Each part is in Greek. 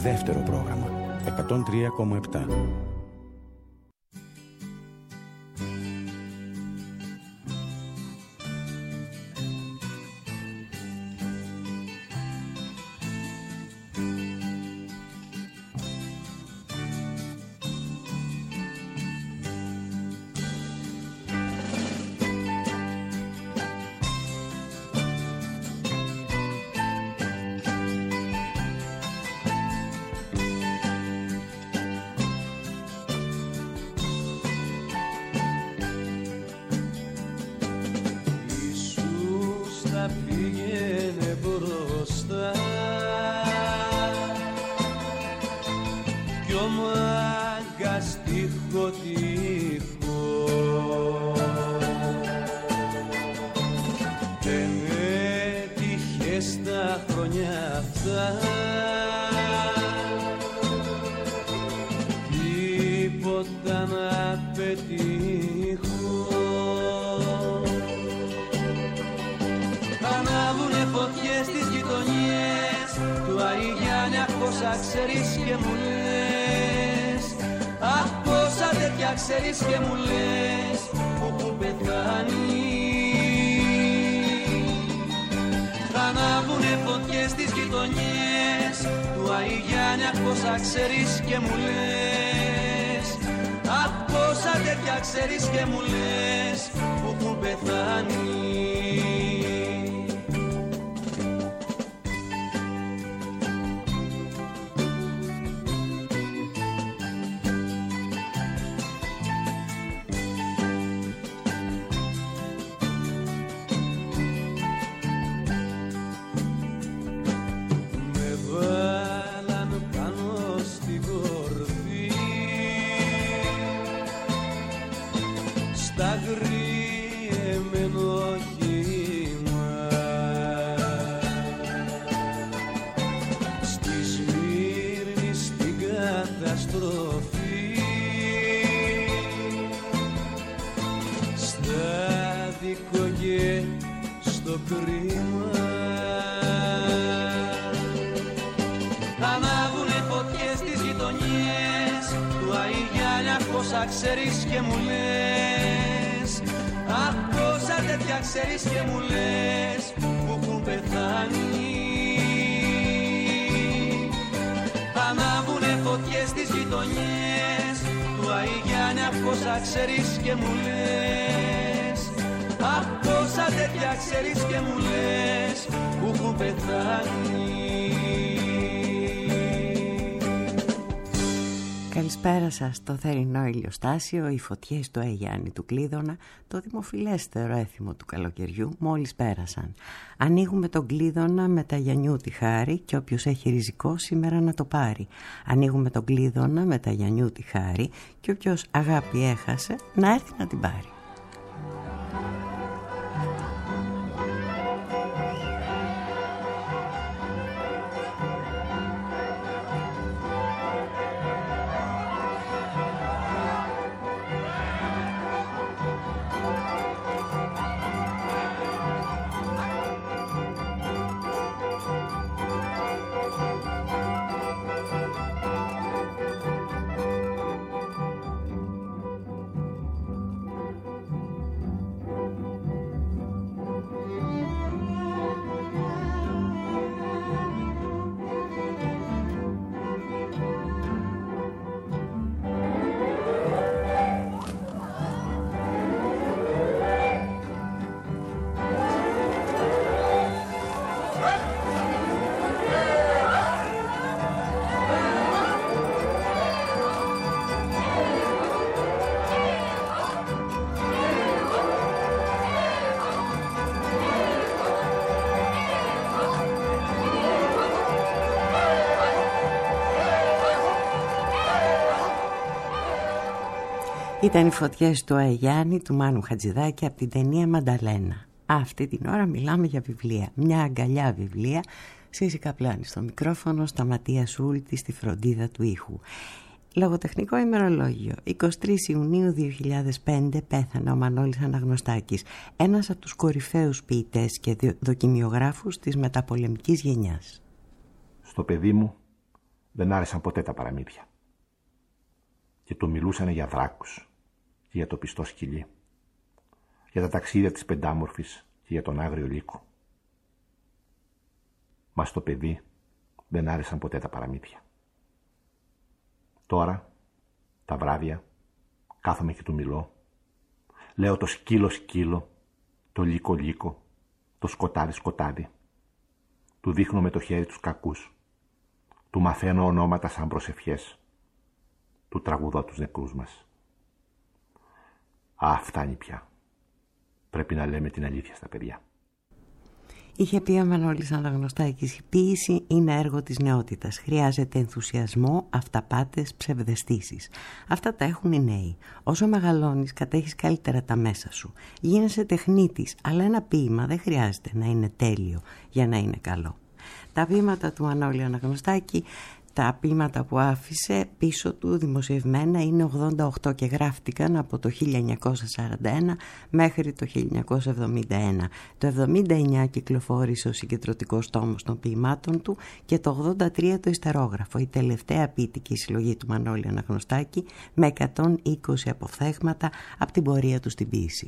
δεύτερο πρόγραμμα 103,7. Ξέρεις και μου λες που έχουν πεθάνει. Θα ανάβουνε φωτιές στις γειτονιές του Αϊγιάννη. Αχ πόσα ξέρεις και μου λες. Αχ πόσα τέτοια ξέρεις και μου λες που έχουν πεθάνει. Ξέρεις και μου λες. Αχ πόσα τέτοια ξέρεις και μου λες που έχουν πεθάνει. Ανάβουνε φωτιές στις γειτονιές του Αϊγιάννη. Αχ πόσα ξέρεις και μου λες. Αχ πόσα τέτοια ξέρεις και μου λες που έχουν πεθάνει. Καλησπέρα σας στο θερινό ηλιοστάσιο. Οι φωτιές του Αϊγιάννη του Κλείδωνα, το δημοφιλέστερο έθιμο του καλοκαιριού, μόλις πέρασαν. Ανοίγουμε τον Κλείδωνα με τα Γιαννιού τη χάρη και όποιος έχει ριζικό σήμερα να το πάρει. Ανοίγουμε τον Κλείδωνα με τα Γιαννιού τη χάρη και όποιος αγάπη έχασε να έρθει να την πάρει. Ήταν οι φωτιές του Αϊγιάννη του Μάνου Χατζηδάκη από την ταινία Μανταλένα. Αυτή την ώρα μιλάμε για βιβλία. Μια αγκαλιά βιβλία. Σύση Καπλάνη στο μικρόφωνο, Σταματία Σούλτη στη φροντίδα του ήχου. Λογοτεχνικό ημερολόγιο. 23 Ιουνίου 2005 πέθανε ο Μανώλης Αναγνωστάκης, ένας από τους κορυφαίους ποιητές και δοκιμιογράφους της μεταπολεμικής γενιάς. Στο παιδί μου δεν άρεσαν ποτέ τα παραμύθια. Και του μιλούσανε για δράκους και για το πιστό σκυλί, για τα ταξίδια της Πεντάμορφης και για τον Άγριο Λύκο. Μα στο παιδί δεν άρεσαν ποτέ τα παραμύθια. Τώρα, τα βράδια, κάθομαι και του μιλώ. Λέω το σκύλο σκύλο, το λύκο λύκο, το σκοτάδι σκοτάδι. Του δείχνω με το χέρι τους κακούς. Του μαθαίνω ονόματα σαν προσευχές. Του τραγουδώ τους νεκρούς μας. Φτάνει πια. Πρέπει να λέμε την αλήθεια στα παιδιά. Είχε πει ο Μανώλης Αναγνωστάκης, η ποίηση είναι έργο της νεότητας. Χρειάζεται ενθουσιασμό, αυταπάτες, ψευδαισθήσεις. Αυτά τα έχουν οι νέοι. Όσο μεγαλώνεις, κατέχεις καλύτερα τα μέσα σου. Γίνεσαι τεχνίτης, αλλά ένα ποίημα δεν χρειάζεται να είναι τέλειο για να είναι καλό. Τα ποίηματα του Μανώλη Αναγνωστάκη, τα ποίηματα που άφησε πίσω του δημοσιευμένα, είναι 88 και γράφτηκαν από το 1941 μέχρι το 1971. Το 1979 κυκλοφόρησε ο συγκεντρωτικός τόμος των ποιημάτων του και το 83 το ιστερόγραφο, η τελευταία ποιητική συλλογή του Μανώλη Αναγνωστάκη, με 120 αποφθέγματα από την πορεία του στην ποίηση.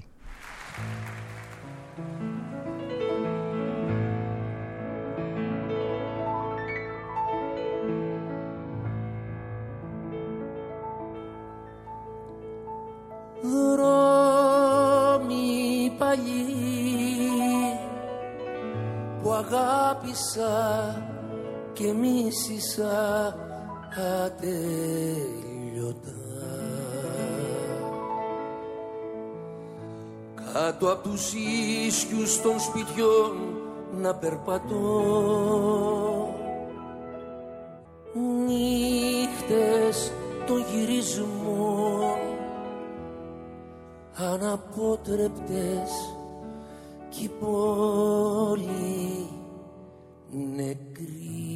Δρόμοι παλιοί που αγάπησα και μίσησα ατέλειωτα, κάτω απ' τους ίσιους των σπιτιών να περπατώ, νύχτες των γυρισμών αναπότρεπτες κι η πόλη νεκρή.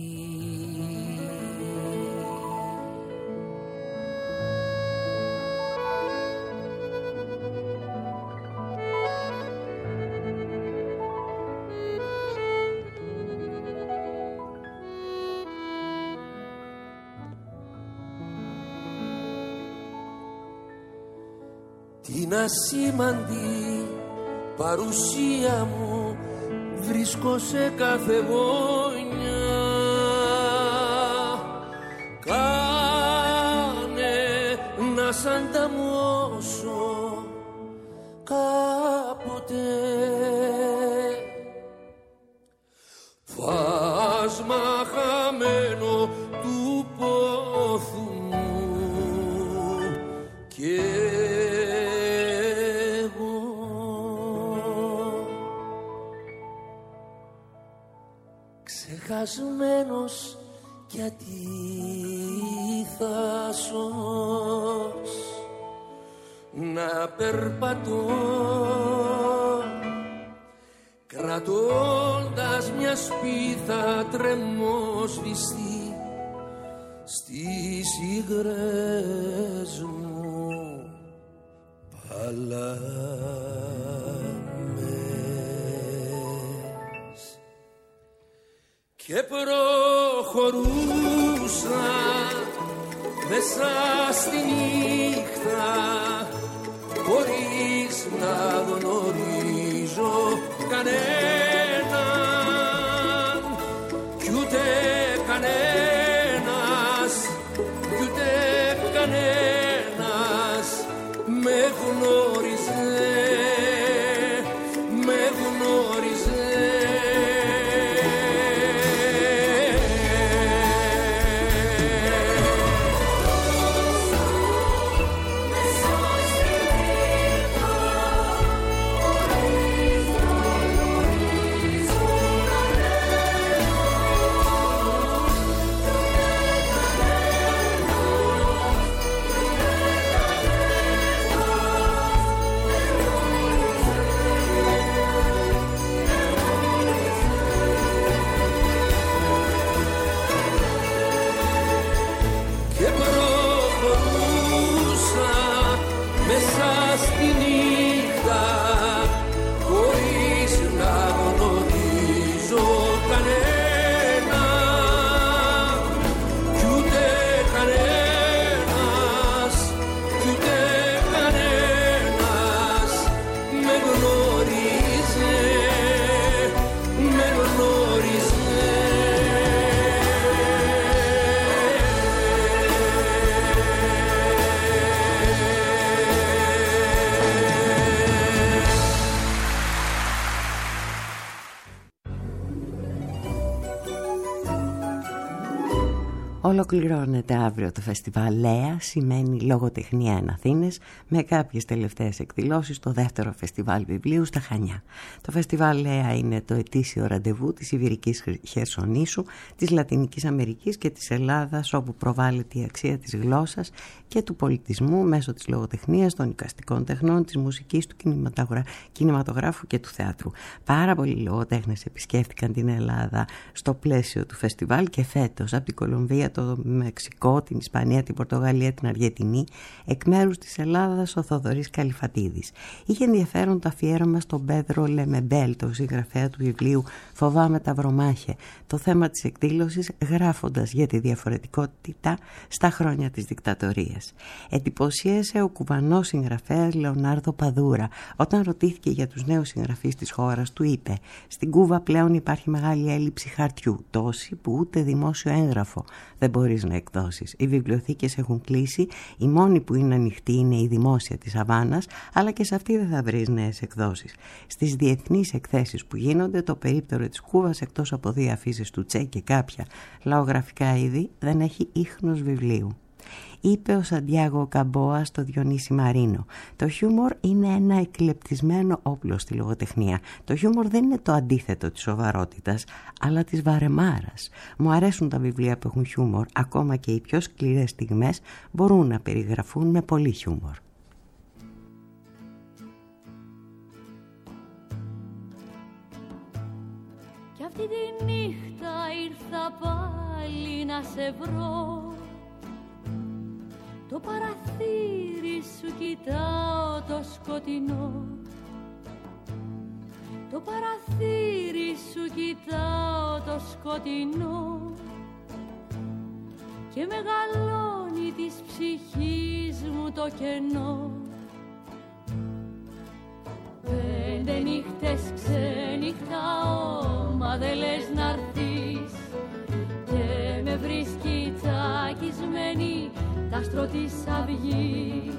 Την ασήμαντη παρουσία μου βρίσκω σε κάθε γωνιά. Κάνε να σ' ανταμώσω κάποτε, φάσμα χαμένο του πόθου μου και ξεχασμένος γιατί θάσος να περπατώ, κρατώντας μια σπίθα τρεμόσβηστη στις υγρές μου παλάμες. Και προχωρούσα μέσα στη νύχτα χωρίς να γνωρίζω κανέναν κι ούτε κανένας κι ούτε κανένας με γνώριζε, με γνώριζε. Ολοκληρώνεται αύριο το φεστιβάλ Λέα, σημαίνει λογοτεχνία εν Αθήνες, με κάποιες τελευταίες εκδηλώσεις στο δεύτερο φεστιβάλ βιβλίου στα Χανιά. Το φεστιβάλ Λέα είναι το ετήσιο ραντεβού της Ιβηρικής Χερσονήσου, της Λατινικής Αμερικής και της Ελλάδας, όπου προβάλλεται η αξία της γλώσσας και του πολιτισμού μέσω της λογοτεχνίας, των εικαστικών τεχνών, της μουσικής, του κινηματογράφου και του θεάτρου. Πάρα πολλοί λογοτέχνες επισκέφτηκαν την Ελλάδα στο πλαίσιο του φεστιβάλ και φέτος από την Κολομβία, το Μεξικό, την Ισπανία, την Πορτογαλία, την Αργεντινή, εκ μέρους της Ελλάδας ο Θοδωρής Καλυφατίδης. Είχε ενδιαφέρον το αφιέρωμα στον Πέδρο Λεμεμπέλ, το συγγραφέα του βιβλίου «Φοβάμαι τα βρωμάχε», το θέμα της εκδήλωσης γράφοντας για τη διαφορετικότητα στα χρόνια της δικτατορίας. Εντυπωσίασε ο κουβανός συγγραφέας Λεωνάρδο Παδούρα. Όταν ρωτήθηκε για τους νέους συγγραφείς της χώρας, του είπε: «Στην Κούβα πλέον υπάρχει μεγάλη έλλειψη χαρτιού, τόση που ούτε δημόσιο έγγραφο δεν μπορείς να εκδώσεις. Οι βιβλιοθήκες έχουν κλείσει, η μόνη που είναι ανοιχτή είναι η δημόσια της Αβάνας, αλλά και σε αυτή δεν θα βρεις νέες εκδόσεις. Στις διεθνείς εκθέσεις που γίνονται, το περίπτερο της Κούβας, εκτός από 2 αφήσεις του Τσε και κάποια λαογραφικά είδη, δεν έχει ίχνος βιβλίου», είπε ο Σαντιάγο Καμπόα στο Διονύση Μαρίνο. Το χιούμορ είναι ένα εκλεπτισμένο όπλο στη λογοτεχνία. Το χιούμορ δεν είναι το αντίθετο της σοβαρότητας, αλλά της βαρεμάρας. Μου αρέσουν τα βιβλία που έχουν χιούμορ, ακόμα και οι πιο σκληρές στιγμές μπορούν να περιγραφούν με πολύ χιούμορ. Κι αυτή τη νύχτα ήρθα πάλι να σε βρω, το παραθύρι σου κοιτάω το σκοτεινό, το παραθύρι σου κοιτάω το σκοτεινό και μεγαλώνει της ψυχής μου το κενό. 5 νύχτες ξενυχτάω, μα δεν λες να'ρθείς και με βρίσκει τσακισμένη τ' άστρο της αυγής.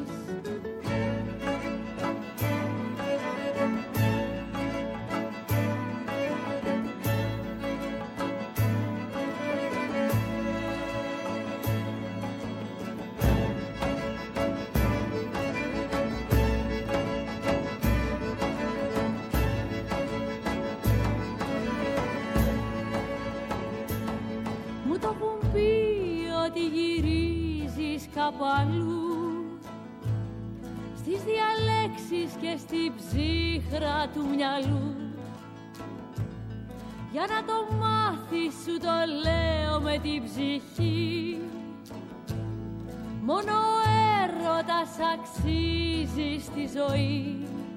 Μου το έχουν πει ότι γυρίζεις κάπου αλλού, στις διαλέξεις και στη ψύχρα του μυαλού. Για να το μάθεις σου το λέω με την ψυχή, μόνο ο έρωτας αξίζει στη ζωή.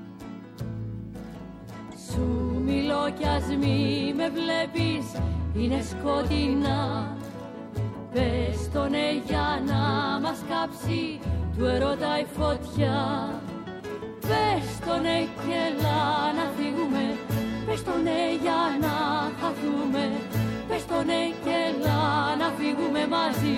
Σου μιλώ κι ας μη με βλέπεις, είναι σκοτεινά. Πες το ναι για να μας κάψει του ερώτα η φωτιά. Πες το ναι και έλα να φύγουμε, πες το ναι για να χαθούμε. Πες το ναι και έλα να φύγουμε μαζί.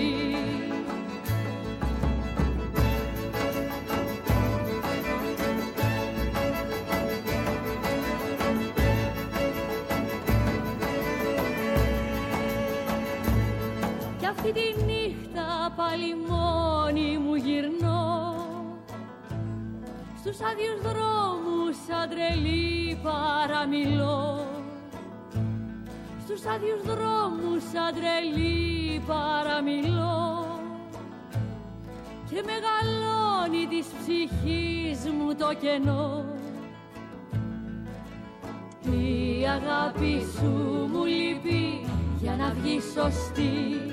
Αυτή τη νύχτα πάλι μόνη μου γυρνώ, στους άδειους δρόμους σαν τρελή παραμιλώ. Στους άδειους δρόμους σαν τρελή παραμιλώ και μεγαλώνει της ψυχής μου το κενό. Η αγάπη σου μου λείπει για να βγει σωστή,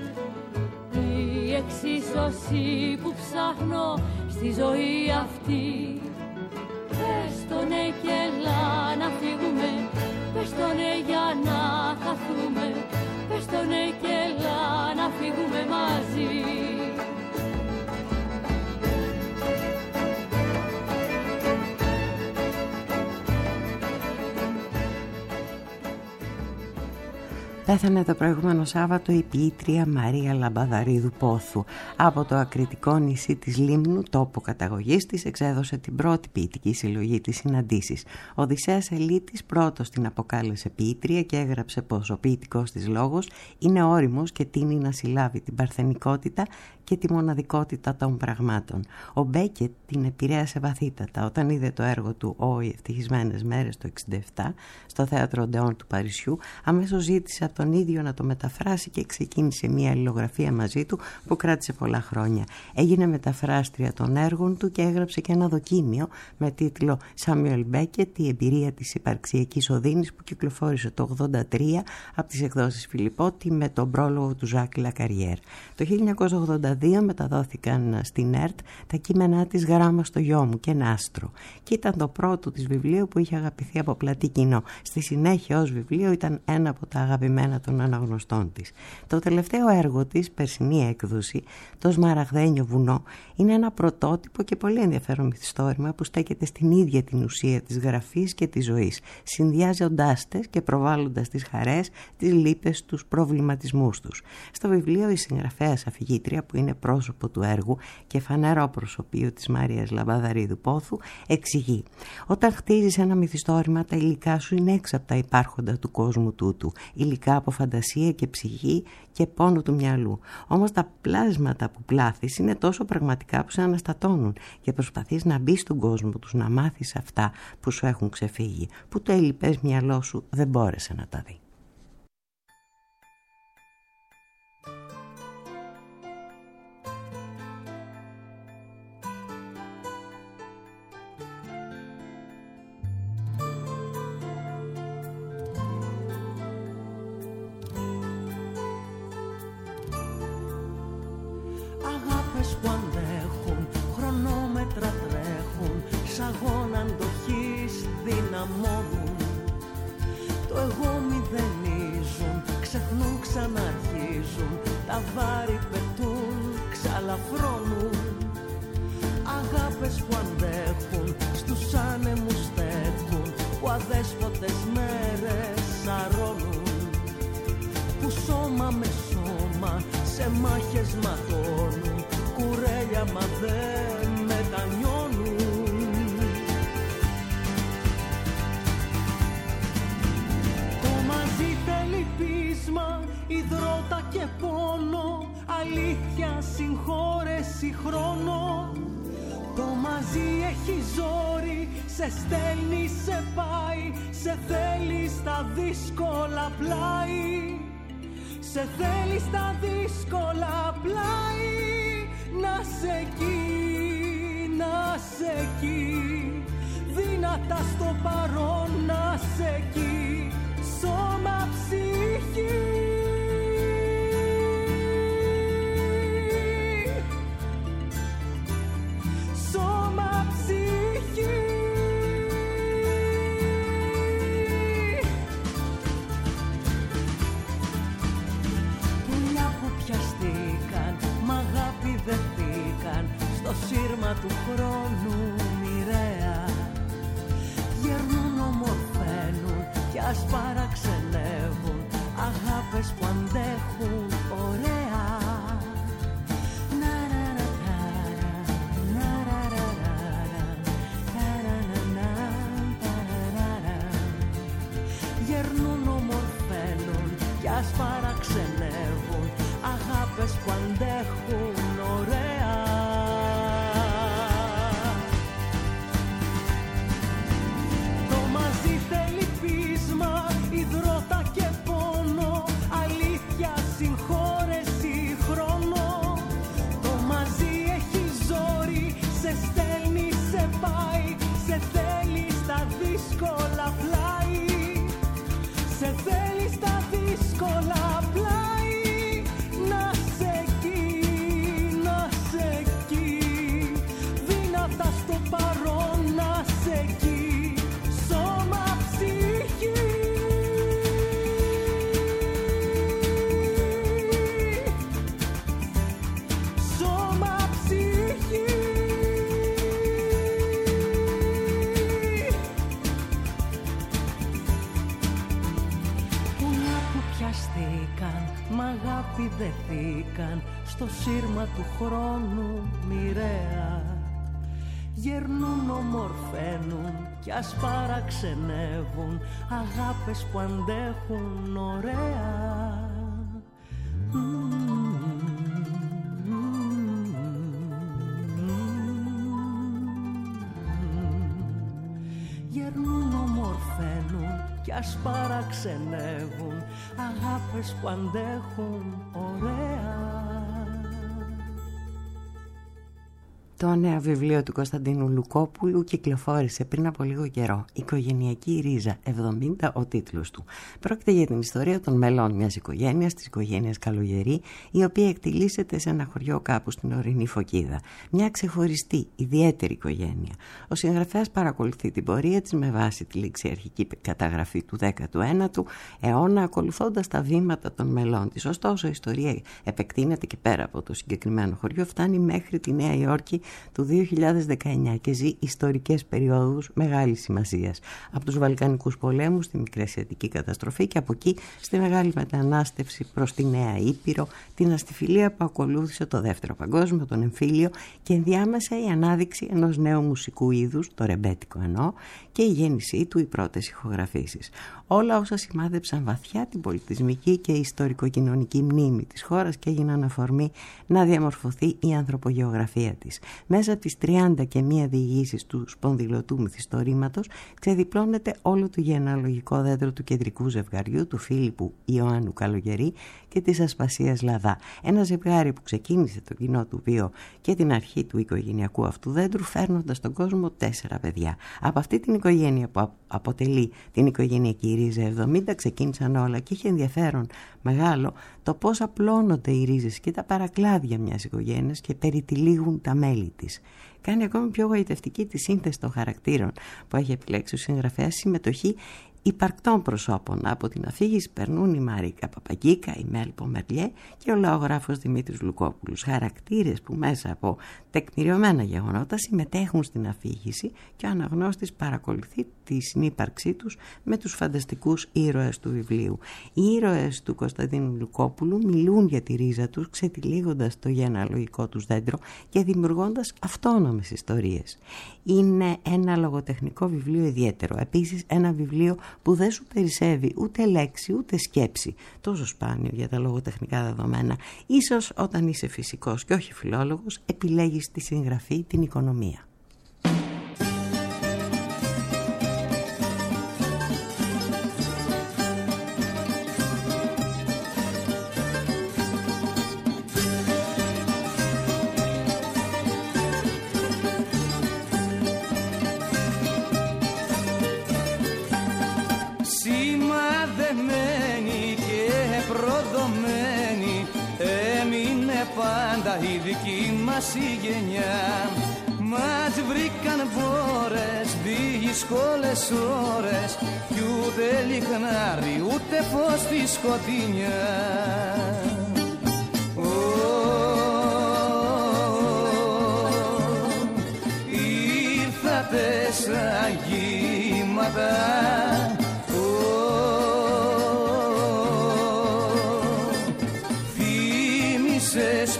η εξίσωση που ψάχνω στη ζωή αυτή. Πες το ναι και έλα να φύγουμε, πες το ναι για να χαθούμε. Πες το ναι και έλα να φύγουμε μαζί. Πέθανε το προηγούμενο Σάββατο η ποιήτρια Μαρία Λαμπαδαρίδου Πόθου. Από το ακριτικό νησί της Λίμνου, τόπο καταγωγής της, εξέδωσε την πρώτη ποιητική συλλογή της Συναντήσεις. Ο Οδυσσέας Ελίτης πρώτος την αποκάλεσε ποιήτρια και έγραψε πως ο ποιητικός της λόγος είναι όριμος και τείνει να συλλάβει την παρθενικότητα και τη μοναδικότητα των πραγμάτων. Ο Μπέκετ την επηρέασε βαθύτατα όταν είδε το έργο του «Οι ευτυχισμένες μέρες» το 1967 στο θέατρο Οντεόν του Παρισιού. Αμέσως ζήτησε από τον ίδιο να το μεταφράσει και ξεκίνησε μια αλληλογραφία μαζί του που κράτησε πολλά χρόνια. Έγινε μεταφράστρια των έργων του και έγραψε και ένα δοκίμιο με τίτλο «Σάμιουελ Μπέκετ, η εμπειρία της υπαρξιακής οδύνης», που κυκλοφόρησε το 1983 από τις εκδόσεις Φιλιππώτη με τον πρόλογο του Ζακ Λακαριέρ. Το 1982 μεταδόθηκαν στην ΕΡΤ τα κείμενά της «Γράμμα στο γιο μου» και «Ένα άστρο», και ήταν το πρώτο της βιβλίο που είχε αγαπηθεί από πλατή κοινό. Στη συνέχεια ως βιβλίο ήταν ένα από τα αγαπημένα των αναγνωστών της. Το τελευταίο έργο της, περσινή έκδοση, το «Σμαραγδένιο βουνό», είναι ένα πρωτότυπο και πολύ ενδιαφέρον μυθιστόρημα που στέκεται στην ίδια την ουσία της γραφής και της ζωής, συνδυάζοντάς τες και προβάλλοντας τις χαρές, τις λύπες, τους προβληματισμούς τους. Στο βιβλίο η συγγραφέας αφηγήτρια, που είναι πρόσωπο του έργου και φανερό προσωπείο της Μαρίας Λαμπαδαρίδου Πόθου, εξηγεί: «Όταν χτίζεις ένα μυθιστόρημα, τα υλικά σου είναι έξω από τα υπάρχοντα του κόσμου τούτου, υλικά από φαντασία και ψυχή και πόνο του μυαλού. Όμως τα πλάσματα που πλάθεις είναι τόσο πραγματικά που σε αναστατώνουν και προσπαθείς να μπεις στον κόσμο τους, να μάθεις αυτά που σου έχουν ξεφύγει, που το ελλειπές μυαλό σου δεν μπόρεσε να τα δει». Που αντέχουν, χρονόμετρα τρέχουν, σ' αγώνα αντοχής δυναμώνουν. Το εγώ μηδενίζουν, ξεχνούν, ξαναρχίζουν, τα βάρη πετούν, ξαλαφρώνουν. Αγάπες που αντέχουν, στους άνεμους στέκουν, που αδέσποτες μέρες σαρώνουν. Που σώμα με σώμα σε μάχες ματώνουν, κουρέλια μα δεν μετανιώνουν. Το μαζί θέλει πείσμα, υδρότα και πόνο, αλήθεια, συγχώρεση, χρόνο. Το μαζί έχει ζόρι, σε στέλνει, σε πάει, σε θέλει στα δύσκολα πλάι. Σε θέλει στα δύσκολα πλάι. Να σε εκεί, να σε εκεί, δυνατά στο παρόν, να σε εκεί, σώμα, ψυχή. Σώμα, ψυχή. Πουλιά που πιαστήκαν, μ' αγάπη δεθήκαν, στο σύρμα του χρόνου μοιραία. Γερνούν, ομορφαίνουν κι ας παραξενεύουν, αγάπες που αντέχουν ωραία. Γερνούν, ομορφαίνουν κι ας παραξενεύουν, αγάπες που αντέχουν ωραία. Το μαζί θέλει πείσμα, υδρότα και πόνο, αλήθεια, συγχώρεση, χρόνο. Το μαζί έχει ζόρι, σε στέλνει, σε πάει, σε θέλει στα δύσκολα πλάι. Σε θέλει στα δύσκολα πλάι. Να σε εκεί, να σε πιάστηκαν, μ' αγάπη δεθήκαν στο σύρμα του χρόνου μοιραία. Γερνούν, ομορφαίνουν κι ας παραξενεύουν, αγάπες που αντέχουν ωραία. Γερνούν, ομορφαίνουν κι ας παραξενεύουν, αγάπες που αντέχουν ωραία. Το νέο βιβλίο του Κωνσταντίνου Λουκόπουλου κυκλοφόρησε πριν από λίγο καιρό. «Οικογενειακή ρίζα», 70 ο τίτλος του. Πρόκειται για την ιστορία των μελών μιας οικογένειας, της οικογένειας Καλογερή, η οποία εκτιλήσεται σε ένα χωριό κάπου στην ορεινή Φωκίδα. Μια ξεχωριστή, ιδιαίτερη οικογένεια. Ο συγγραφέας παρακολουθεί την πορεία της με βάση τη ληξιαρχική καταγραφή του 19ου αιώνα, ακολουθώντας τα βήματα των μελών της. Ωστόσο, η ιστορία επεκτείνεται και πέρα από το συγκεκριμένο χωριό, φτάνει μέχρι τη Νέα Υόρκη του 2019 και ζει ιστορικές περιόδους μεγάλης σημασίας. Από τους Βαλκανικούς πολέμους, τη Μικρασιατική καταστροφή και από εκεί στη μεγάλη μετανάστευση προς τη Νέα Ήπειρο, την αστιφιλία που ακολούθησε το Δεύτερο Παγκόσμιο, τον εμφύλιο και ενδιάμεσα η ανάδειξη ενός νέου μουσικού είδους, το ρεμπέτικο εννοώ, και η γέννησή του, οι πρώτες ηχογραφήσεις. Όλα όσα σημάδεψαν βαθιά την πολιτισμική και ιστορικοκοινωνική μνήμη της χώρας και έγιναν αφορμή να διαμορφωθεί η ανθρωπογεωγραφία της. Μέσα από τις 31 διηγήσεις του σπονδυλωτού μυθιστορήματος ξεδιπλώνεται όλο το γενεαλογικό δέντρο του κεντρικού ζευγαριού, του Φίλιππου Ιωάννου Καλογερή και της Ασπασίας Λαδά. Ένα ζευγάρι που ξεκίνησε το κοινό του βίο και την αρχή του οικογενειακού αυτού δέντρου, φέρνοντας στον κόσμο 4 παιδιά. Από αυτή την οικογένεια που αποτελεί την οικογενειακή ρίζα 70 ξεκίνησαν όλα και είχε ενδιαφέρον μεγάλο το πώς απλώνονται οι ρίζες και τα παρακλάδια μιας οικογένειας και περιτυλίγουν τα μέλη της. Κάνει ακόμη πιο γοητευτική τη σύνθεση των χαρακτήρων που έχει επιλέξει ο συγγραφέας, συμμετοχή υπαρκτών προσώπων. Από την αφήγηση περνούν η Μαρίκα Παπαγκίκα, η Μέλ Πομερλιέ και ο λαογράφος Δημήτρης Λουκόπουλος. Χαρακτήρες που μέσα από τεκμηριωμένα γεγονότα συμμετέχουν στην αφήγηση και ο αναγνώστης παρακολουθεί τη συνύπαρξή τους με τους φανταστικούς ήρωες του βιβλίου. Οι ήρωες του Κωνσταντίνου Λουκόπουλου μιλούν για τη ρίζα τους, ξετυλίγοντας το γενεαλογικό τους δέντρο και δημιουργώντας αυτόνομες ιστορίες. Είναι ένα λογοτεχνικό βιβλίο ιδιαίτερο. Επίσης ένα βιβλίο που δεν σου περισσεύει ούτε λέξη ούτε σκέψη. Τόσο σπάνιο για τα λογοτεχνικά δεδομένα. Ίσως όταν είσαι φυσικός και όχι φιλόλογος επιλέγεις τη συγγραφή, την οικονομία. Η δική μας η γενιά μας βρήκαν βόρες, δύσκολες ώρες κι ούτε λιχνάρι ούτε φως στη σκοτεινιά. Ήρθατε σαν κύματα, θύμισες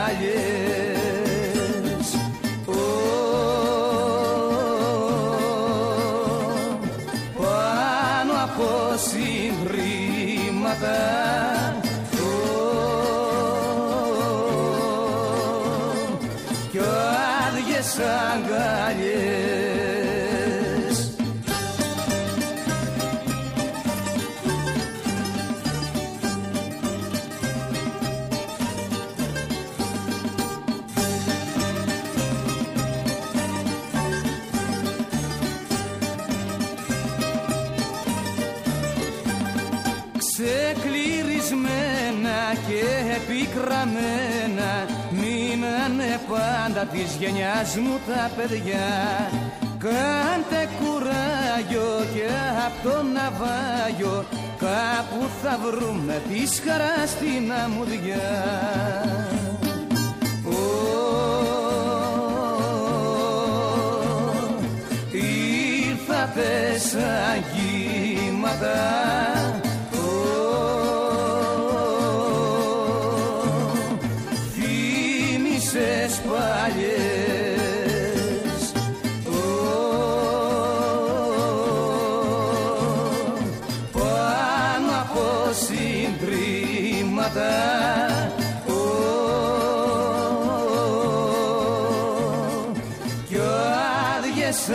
παλιές, πάνω από συγκρήματα, κι άδειες αγκαλιές. Ξεκληρισμένα και επικραμμένα μείνανε πάντα της γενιάς μου τα παιδιά. Κάντε κουράγιο και απ' το ναυάγιο κάπου θα βρούμε της χαράς την αμμουδιά. Ήρθατε σαν κύματα, ψέματα. Κι άδειες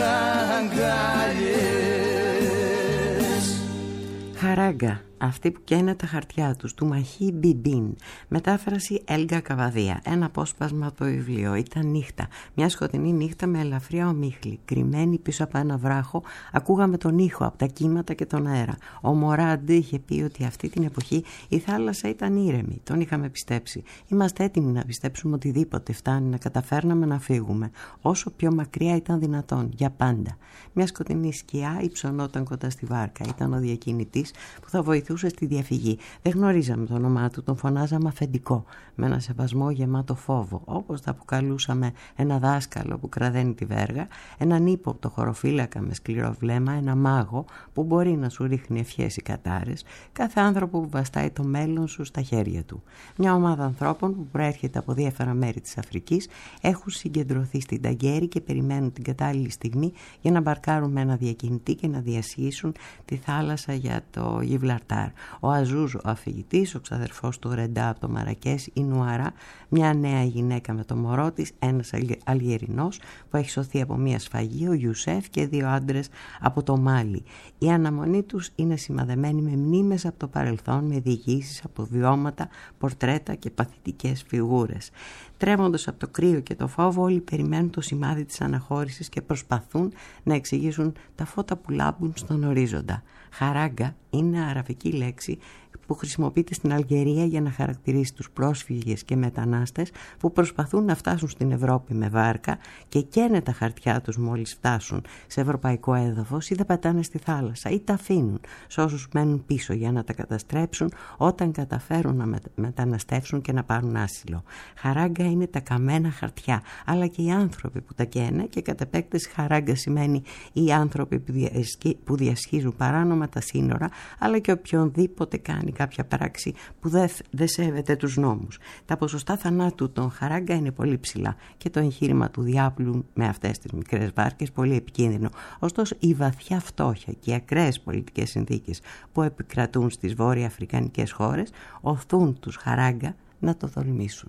αγκάλιες. Χαράγκα, αυτή που καίνε τα χαρτιά τους, του Μαχή Μπιμπίν. Μετάφραση Έλγα Καβαδία. Ένα απόσπασμα από το βιβλίο. Ήταν νύχτα. Μια σκοτεινή νύχτα με ελαφριά ομίχλη. Κρυμμένη πίσω από ένα βράχο, ακούγαμε τον ήχο από τα κύματα και τον αέρα. Ο Μοράντ είχε πει ότι αυτή την εποχή η θάλασσα ήταν ήρεμη. Τον είχαμε πιστέψει. Είμαστε έτοιμοι να πιστέψουμε οτιδήποτε φτάνει να καταφέρναμε να φύγουμε. Όσο πιο μακριά ήταν δυνατόν, για πάντα. Μια σκοτεινή σκιά υψωνόταν κοντά στη βάρκα. Ήταν ο διακινητής που θα βοηθούσε στη διαφυγή. Δεν γνωρίζαμε το όνομά του, τον φωνάζαμε αφεντικό, με ένα σεβασμό γεμάτο φόβο, όπως θα αποκαλούσαμε ένα δάσκαλο που κραδένει τη βέργα, έναν ύποπτο χωροφύλακα με σκληρό βλέμμα, ένα μάγο που μπορεί να σου ρίχνει ευχές ή κατάρες, κάθε άνθρωπο που βαστάει το μέλλον σου στα χέρια του. Μια ομάδα ανθρώπων που προέρχεται από διάφορα μέρη της Αφρικής έχουν συγκεντρωθεί στην Ταγκέρη και περιμένουν την κατάλληλη στιγμή για να μπαρκάρουν με ένα διακινητή και να διασχίσουν τη θάλασσα για το Γιβλαρτάρ. Ο Αζούζ, ο αφηγητής, ο ξαδερφός του Ρεντά από το Μαρακές, η Νουαρά, μια νέα γυναίκα με το μωρό της, ένας Αλγερινός που έχει σωθεί από μια σφαγή, ο Ιουσέφ και δύο άντρες από το Μάλι. Η αναμονή τους είναι σημαδεμένη με μνήμες από το παρελθόν, με διηγήσεις από βιώματα, πορτρέτα και παθητικές φιγούρες. Τρέμοντας από το κρύο και το φόβο, όλοι περιμένουν το σημάδι της αναχώρησης και προσπαθούν να εξηγήσουν τα φώτα που λάμπουν στον ορίζοντα. Χαράγκα είναι αραβική λέξη που χρησιμοποιείται στην Αλγερία για να χαρακτηρίσει τους πρόσφυγες και μετανάστες που προσπαθούν να φτάσουν στην Ευρώπη με βάρκα και καίνε τα χαρτιά τους μόλις φτάσουν σε ευρωπαϊκό έδαφος ή τα πετάνε στη θάλασσα ή τα αφήνουν σε όσους μένουν πίσω για να τα καταστρέψουν όταν καταφέρουν να μεταναστεύσουν και να πάρουν άσυλο. Χαράγκα είναι τα καμένα χαρτιά, αλλά και οι άνθρωποι που τα καίνε, και κατ' επέκταση χαράγκα σημαίνει οι άνθρωποι που διασχίζουν παράνομα τα σύνορα, αλλά και οποιονδήποτε κάνει κάποια πράξη που δεν σέβεται τους νόμους. Τα ποσοστά θανάτου των χαράγκα είναι πολύ ψηλά και το εγχείρημα του διάπλου με αυτές τις μικρές βάρκες πολύ επικίνδυνο. Ωστόσο, η βαθιά φτώχεια και οι ακραίες πολιτικές συνθήκες που επικρατούν στις βόρεια αφρικανικές χώρες οθούν τους χαράγκα να το τολμήσουν.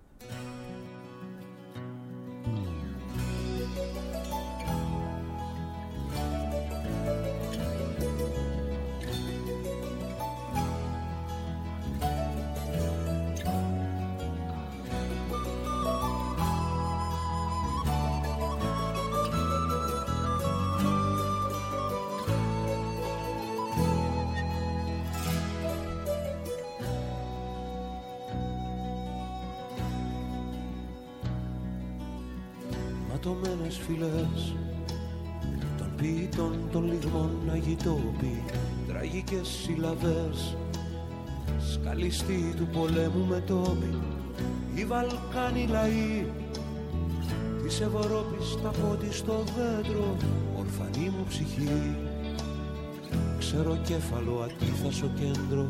Ματωμένες φυλές των ποιητών των λιγμών αγιτόποι, τραγικές συλλαβές, σκαλιστοί του πολέμου με τόποι, οι Βαλκάνοι λαοί της Ευρώπης, τα πόδι στο δέντρο, ορφανή μου ψυχή, ξεροκέφαλο ατίθασο κέντρο.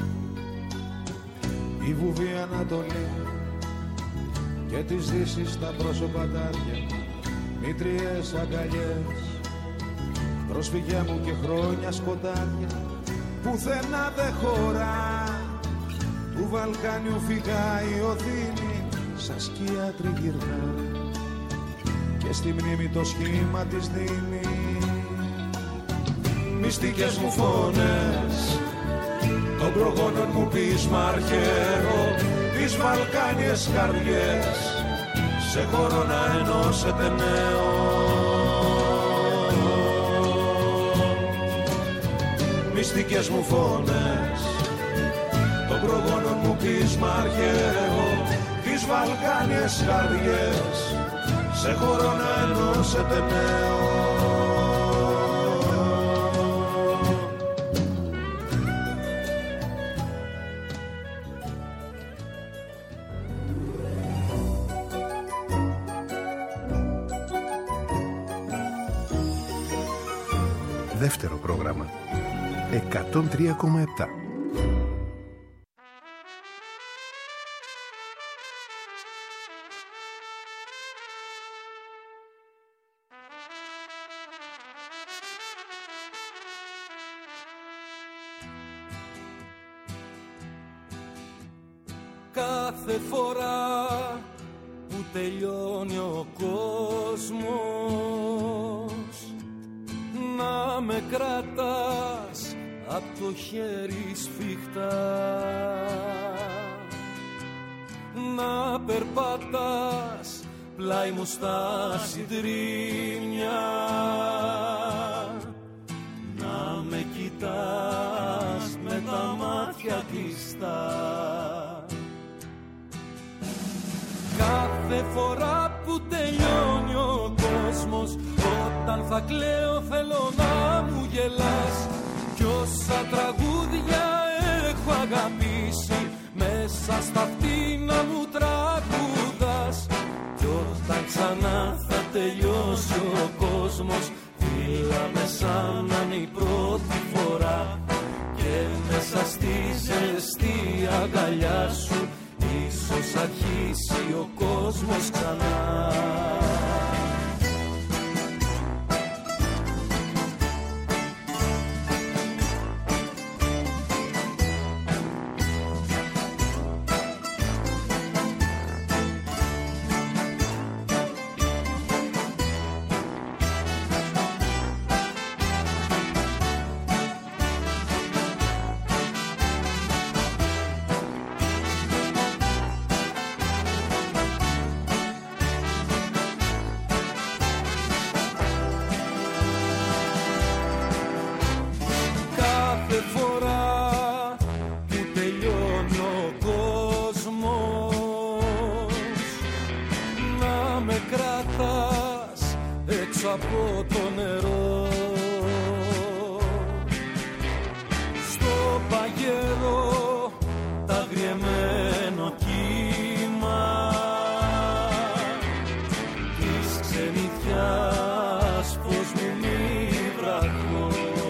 Η βουβή Ανατολή και της Δύσης τα πρόσωπατάρια, μήτριες αγκαλιές, πρόσφυγιά μου και χρόνια σκοτάδια, πουθενά δε χωρά. Του Βαλκάνιου φυγάει η οθήνη, σαν σκιά τριγυρνά και στη μνήμη το σχήμα της δίνει. Μυστικές μου φωνές των προγόνων μου πείσμα αρχαίο, τις Βαλκάνιες καρδιές σε χώρο να ενώσετε νέο. Μυστικές μου φωνές των προγόνων μου πείσμα αρχαίο, τις Βαλκάνιες καρδιές σε χώρο να ενώσετε νέο. Δεύτερο πρόγραμμα 103,7. κάθε φορά που τελειώνει ο κόσμος, να με κρατάς απ' το χέρι σφιχτά, να περπατάς πλάι μου στα συντρίμμια, να με κοιτάς με τα μάτια κλειστά. Κάθε φορά που τελειώνει ο κόσμος, όταν θα κλαίω θέλω να μου γελάς, κι όσα τραγούδια έχω αγαπήσει μέσα στα αυτή να μου τραγουδάς. Κι όταν ξανά θα τελειώσει ο κόσμος, φύλαμε σαν να είναι η πρώτη φορά, και μέσα στη ζεστή αγκαλιά σου ίσως αρχίσει ο κόσμος ξανά. Από το νερό, στο παγερό τα αγριεμένο κύμα της ξενιθιάς, πως μου μη βραχώ.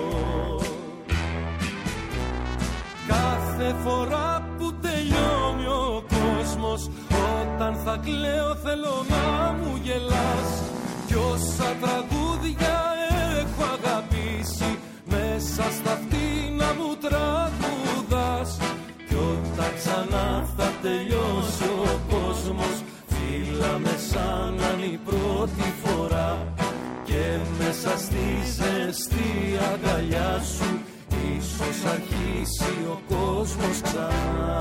Κάθε φορά που τελειώνει ο κόσμος, όταν θα κλαίω θέλω να μου γελάς, κι όσα τραγούδια έχω αγαπήσει μέσα στα αυτή να μου τραγουδάς. Κι όταν ξανά θα τελειώσει ο κόσμος, φύλαμε σαν να είναι η πρώτη φορά, και μέσα στη ζεστή αγκαλιά σου ίσως αρχίσει ο κόσμος ξανά.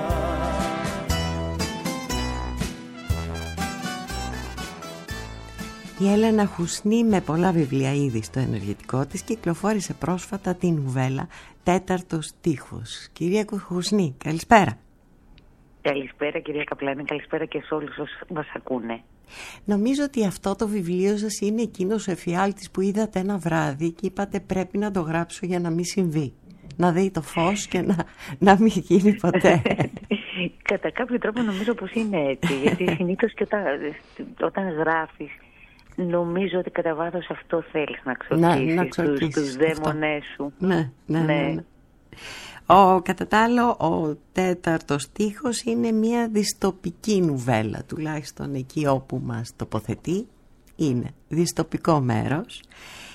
Η Έλενα Χουσνή, με πολλά βιβλία ήδη στο ενεργητικό της, κυκλοφόρησε πρόσφατα την νουβέλα «Τέταρτος τοίχος». Κυρία Χουσνή, καλησπέρα. Καλησπέρα κυρία Καπλάνη, καλησπέρα και σε όλους όσους μας ακούνε. Νομίζω ότι αυτό το βιβλίο σας είναι εκείνος ο εφιάλτης που είδατε ένα βράδυ και είπατε πρέπει να το γράψω για να μην συμβεί. Να δει το φως και να μην γίνει ποτέ. Κατά κάποιο τρόπο νομίζω πως είναι έτσι, γιατί συνήθως και όταν γράφεις, νομίζω ότι κατά βάθος αυτό θέλεις να ξορκίσεις, τους δαίμονές σου. Ναι. Κατά τα άλλο, ο τέταρτος τοίχος είναι μια δυστοπική νουβέλα, τουλάχιστον εκεί όπου μας τοποθετεί. Είναι δυστοπικό μέρος.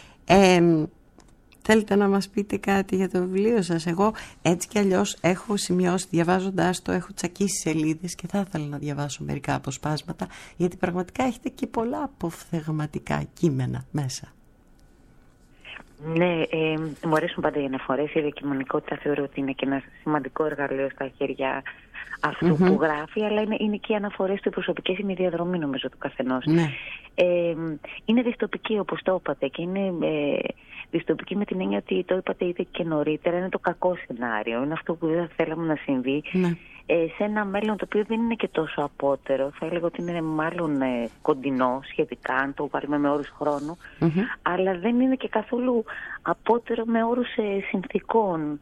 Θέλετε να μας πείτε κάτι για το βιβλίο σας? Εγώ έτσι κι αλλιώς έχω σημειώσει, διαβάζοντάς το, έχω τσακίσει σελίδες και θα ήθελα να διαβάσω μερικά αποσπάσματα, γιατί πραγματικά έχετε και πολλά αποφθεγματικά κείμενα μέσα. Ναι, μου αρέσουν πάντα οι αναφορές. Η αντικειμενικότητα θεωρώ ότι είναι και ένα σημαντικό εργαλείο στα χέρια αυτού που γράφει, αλλά είναι και οι αναφορές του, οι προσωπικές, είναι η διαδρομή νομίζω του καθενός. Ναι. Είναι δυστοπική όπως το είπατε, και είναι δυστοπική με την έννοια ότι το είπατε ήδη και νωρίτερα, είναι το κακό σενάριο, είναι αυτό που δεν θα θέλαμε να συμβεί. Ναι. Σε ένα μέλλον το οποίο δεν είναι και τόσο απότερο, θα έλεγα ότι είναι μάλλον κοντινό σχετικά, αν το βάλουμε με όρους χρόνου, αλλά δεν είναι και καθόλου απότερο με όρους συνθήκων.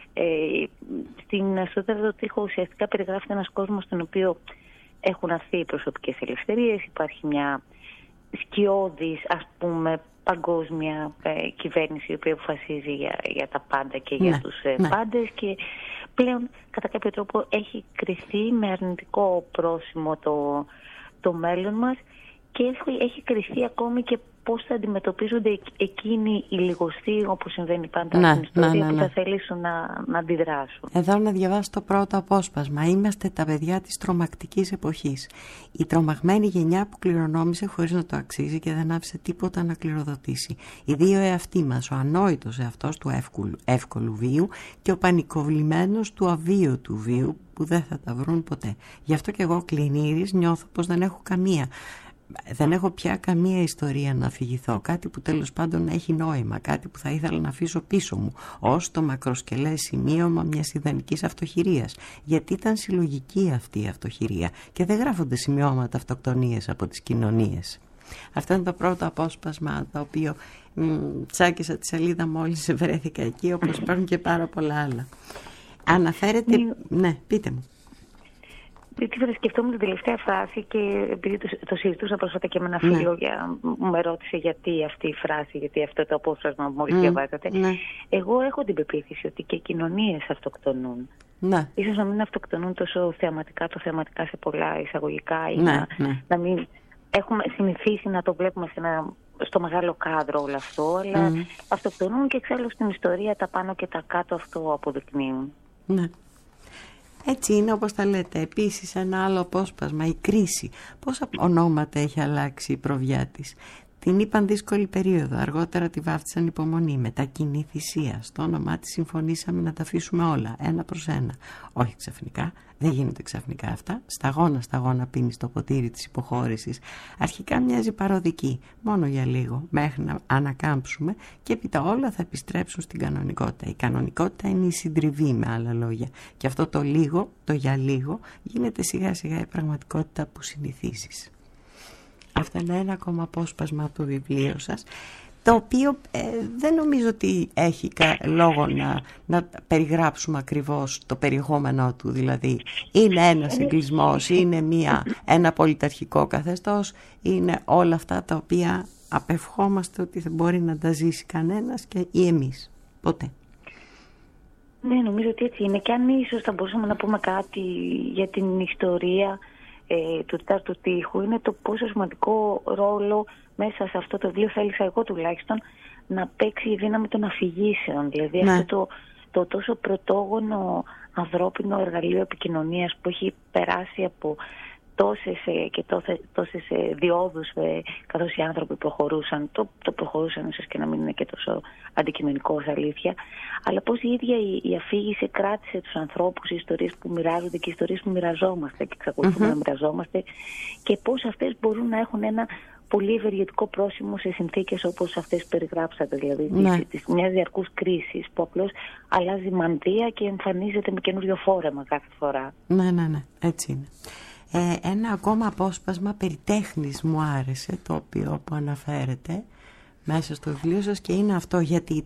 Στο τέταρτο τοίχο ουσιαστικά περιγράφεται ένας κόσμος στον οποίο έχουν αρθεί οι προσωπικές ελευθερίες, υπάρχει μια σκιώδης, ας πούμε, παγκόσμια κυβέρνηση η οποία αποφασίζει για τα πάντα και για τους πάντες, και πλέον κατά κάποιο τρόπο έχει κριθεί με αρνητικό πρόσημο το μέλλον μας, και έχει κριθεί ακόμη και πώς θα αντιμετωπίζονται εκείνοι οι λιγοστοί, όπως συμβαίνει πάντα στην ιστορία, που θα θελήσουν να αντιδράσουν. Εδώ να διαβάσω το πρώτο απόσπασμα. Είμαστε τα παιδιά της τρομακτικής εποχής. Η τρομαγμένη γενιά που κληρονόμησε χωρίς να το αξίζει και δεν άφησε τίποτα να κληροδοτήσει. Οι δύο εαυτοί μας, ο ανόητος εαυτός του εύκολου βίου και ο πανικοβλημένος του αβίωτου βίου, που δεν θα τα βρουν ποτέ. Γι' αυτό και εγώ, Κλινήρης, νιώθω πως δεν έχω πια καμία ιστορία να αφηγηθώ, κάτι που τέλος πάντων έχει νόημα, κάτι που θα ήθελα να αφήσω πίσω μου, ως το μακροσκελές σημείωμα μιας ιδανικής αυτοχειρίας, γιατί ήταν συλλογική αυτή η αυτοχειρία και δεν γράφονται σημειώματα αυτοκτονίες από τις κοινωνίες. Αυτό είναι το πρώτο απόσπασμα, το οποίο τσάκισα τη σελίδα μόλις βρέθηκα εκεί, όπως υπάρχουν και πάρα πολλά άλλα. Αναφέρεται... Ναι, πείτε μου. Τίποτα, σκεφτόμουν την τελευταία φράση και επειδή το συζητούσα πρόσφατα και με ένα φίλο, με ρώτησε γιατί αυτή η φράση, γιατί αυτό το απόσπασμα που μόλις διαβάζατε. Εγώ έχω την πεποίθηση ότι και οι κοινωνίες αυτοκτονούν. Ίσως να μην αυτοκτονούν τόσο θεαματικά, το θεαματικά σε πολλά εισαγωγικά, ή να μην έχουμε συνηθίσει να το βλέπουμε στο μεγάλο κάδρο όλο αυτό, αλλά αυτοκτονούν και εξάλλου στην ιστορία τα πάνω και τα κάτω αυτό αποδεικνύουν. Ναι. Έτσι είναι, όπως τα λέτε. Επίσης ένα άλλο απόσπασμα, η κρίση. Πόσα ονόματα έχει αλλάξει η προβιά της. Την είπαν δύσκολη περίοδο, αργότερα τη βάφτισαν υπομονή, μετά κοινή θυσία. Στο όνομά της συμφωνήσαμε να τα αφήσουμε όλα, ένα προς ένα. Όχι ξαφνικά, δεν γίνονται ξαφνικά αυτά. Σταγόνα πίνει το ποτήρι της υποχώρησης. Αρχικά μοιάζει παροδική, μόνο για λίγο, μέχρι να ανακάμψουμε και έπειτα όλα θα επιστρέψουν στην κανονικότητα. Η κανονικότητα είναι η συντριβή, με άλλα λόγια. Και αυτό το λίγο, το για λίγο, γίνεται σιγά σιγά η πραγματικότητα που συνηθίζεις. Αυτό είναι ένα ακόμα απόσπασμα από το βιβλίο σας, το οποίο δεν νομίζω ότι έχει λόγο να περιγράψουμε ακριβώς το περιεχόμενό του. Δηλαδή είναι ένας εγκλισμός, είναι ένα πολιταρχικό καθεστώς, είναι όλα αυτά τα οποία απευχόμαστε ότι δεν μπορεί να τα ζήσει κανένας ή εμείς ποτέ. Ναι, νομίζω ότι έτσι είναι. Και αν ίσως θα μπορούσαμε να πούμε κάτι για την ιστορία του Τετάρτου Τοίχου, είναι το πόσο σημαντικό ρόλο μέσα σε αυτό το βιβλίο θέλησα εγώ τουλάχιστον να παίξει η δύναμη των αφηγήσεων. Δηλαδή αυτό το τόσο πρωτόγονο ανθρώπινο εργαλείο επικοινωνίας που έχει περάσει από τόσες διόδους καθώς οι άνθρωποι προχωρούσαν. Το προχωρούσαν ίσως και να μην είναι και τόσο αντικειμενικό ως αλήθεια, αλλά πώς η ίδια η αφήγηση κράτησε τους ανθρώπους, οι ιστορίες που μοιράζονται και οι ιστορίες που μοιραζόμαστε και εξακολουθούμε να μοιραζόμαστε, και πώς αυτές μπορούν να έχουν ένα πολύ ευεργετικό πρόσημο σε συνθήκες όπως αυτές που περιγράψατε, δηλαδή μιας διαρκούς κρίσης που απλώς αλλάζει μανδύα και εμφανίζεται με καινούριο φόρεμα κάθε φορά. Ναι, έτσι είναι. Ένα ακόμα απόσπασμα περί τέχνης μου άρεσε, το οποίο που αναφέρεται μέσα στο βιβλίο σας, και είναι αυτό, γιατί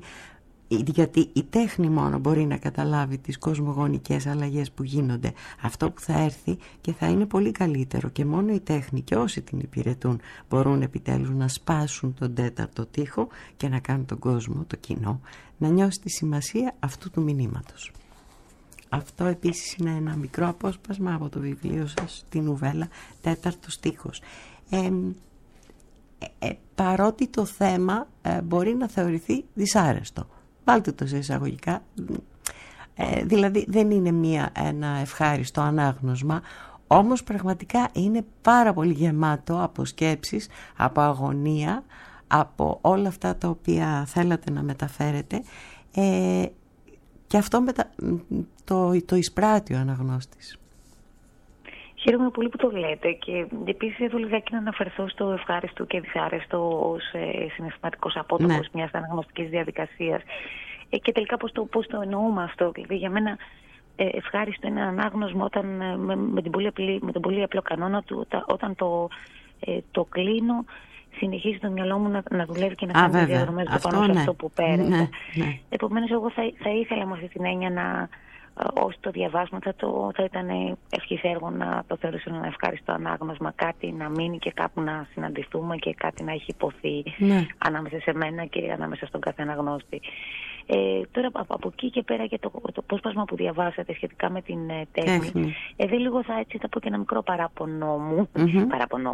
η τέχνη μόνο μπορεί να καταλάβει τις κοσμογονικές αλλαγές που γίνονται. Αυτό που θα έρθει και θα είναι πολύ καλύτερο, και μόνο η τέχνη και όσοι την υπηρετούν μπορούν επιτέλους να σπάσουν τον τέταρτο τοίχο και να κάνουν τον κόσμο, το κοινό, να νιώσει τη σημασία αυτού του μηνύματος. Αυτό επίσης είναι ένα μικρό απόσπασμα από το βιβλίο σας, την νουβέλα Τέταρτος Τοίχος. Παρότι το θέμα μπορεί να θεωρηθεί δυσάρεστο, βάλτε το σε εισαγωγικά, δηλαδή δεν είναι ένα ευχάριστο ανάγνωσμα, όμως πραγματικά είναι πάρα πολύ γεμάτο από σκέψεις, από αγωνία, από όλα αυτά τα οποία θέλατε να μεταφέρετε, και αυτό το εισπράττει ο αναγνώστης. Χαίρομαι πολύ που το λέτε, και επίσης εδώ λιγάκι να αναφερθώ στο ευχάριστο και δυσάρεστο ως συναισθηματικός απότομος μιας αναγνωστικής διαδικασίας, και τελικά πώς το εννοούμε αυτό. Δηλαδή για μένα ευχάριστο είναι ένα ανάγνωσμα όταν, με τον πολύ απλό κανόνα του, όταν το κλείνω, συνεχίζει το μυαλό μου να δουλεύει και να κάνει διαδρομές πάνω σε αυτό που πέρασα. Επομένως, εγώ θα ήθελα με αυτή την έννοια όσοι το διαβάσμα θα ήταν ευχής έργο να το θεωρήσουν ένα ευχάριστο ανάγνωσμα, κάτι να μείνει και κάπου να συναντηθούμε και κάτι να έχει υποθεί ανάμεσα σε μένα και ανάμεσα στον κάθε αναγνώστη. Τώρα από εκεί και πέρα, για το απόσπασμα που διαβάσατε σχετικά με την τέχνη, εδώ λίγο θα πω και ένα μικρό παράπονό μου,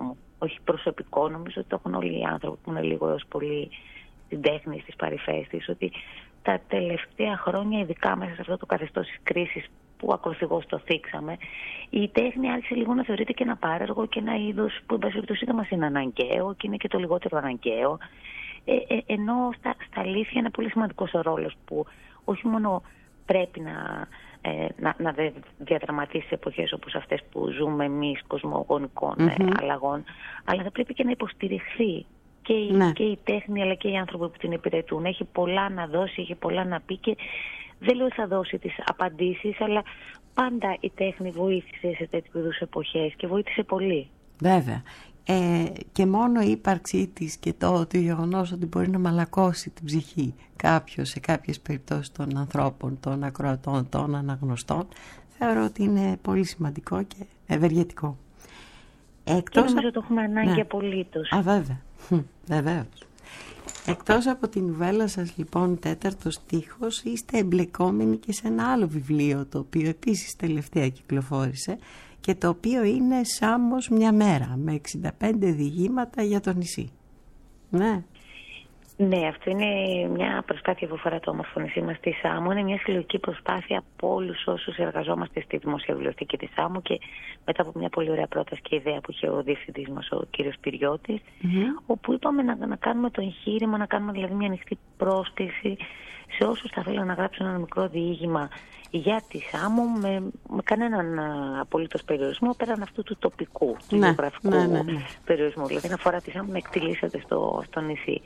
όχι προσωπικό, νομίζω ότι το έχουν όλοι οι άνθρωποι που είναι λίγο έως πολύ στην τέχνη, στις παρυφές της, ότι τα τελευταία χρόνια, ειδικά μέσα σε αυτό το καθεστώς της κρίσης που ακροθυγώς το θίξαμε, η τέχνη άρχισε λίγο να θεωρείται και ένα πάρεργο και ένα είδος που εν πάση περιπτώσει δεν μας είναι αναγκαίο και είναι και το λιγότερο αναγκαίο. Ενώ στα αλήθεια είναι πολύ σημαντικός ο ρόλος που όχι μόνο πρέπει να διαδραματίσει σε εποχές όπως αυτές που ζούμε εμείς κοσμογονικών αλλαγών, αλλά θα πρέπει και να υποστηριχθεί και η τέχνη αλλά και οι άνθρωποι που την υπηρετούν. Έχει πολλά να δώσει, έχει πολλά να πει και δεν λέω ότι θα δώσει τις απαντήσεις, αλλά πάντα η τέχνη βοήθησε σε τέτοιου είδους εποχές και βοήθησε πολύ. Βέβαια. Και μόνο η ύπαρξή της και το γεγονός ότι μπορεί να μαλακώσει την ψυχή κάποιος σε κάποιες περιπτώσεις των ανθρώπων, των ακροατών, των αναγνωστών, θεωρώ ότι είναι πολύ σημαντικό και ευεργετικό. Και νομίζω το έχουμε ανάγκη απολύτως. Βέβαια. Βεβαίως. Εκτός από την νουβέλα σας λοιπόν, τέταρτος στίχος, είστε εμπλεκόμενοι και σε ένα άλλο βιβλίο το οποίο επίσης τελευταία κυκλοφόρησε και το οποίο είναι Σάμος μια μέρα με 65 διηγήματα για το νησί. Ναι, αυτό είναι μια προσπάθεια που αφορά το όμορφο νησί μας στη Σάμο. Είναι μια συλλογική προσπάθεια από όλους όσους εργαζόμαστε στη Δημόσια Βιβλιοθήκη της Σάμου και μετά από μια πολύ ωραία πρόταση και ιδέα που είχε ο διευθυντής μας, ο κύριος Πυριώτης, όπου είπαμε να κάνουμε το εγχείρημα, να κάνουμε δηλαδή μια ανοιχτή πρόσκληση σε όσους θα θέλουν να γράψουν ένα μικρό διήγημα για τη Σάμο με κανέναν απολύτως περιορισμό πέραν αυτού του τοπικού, του γεωγραφικού περιορισμού. Δηλαδή να αφορά τη Σάμο να εκτιλήσεται στο νησί.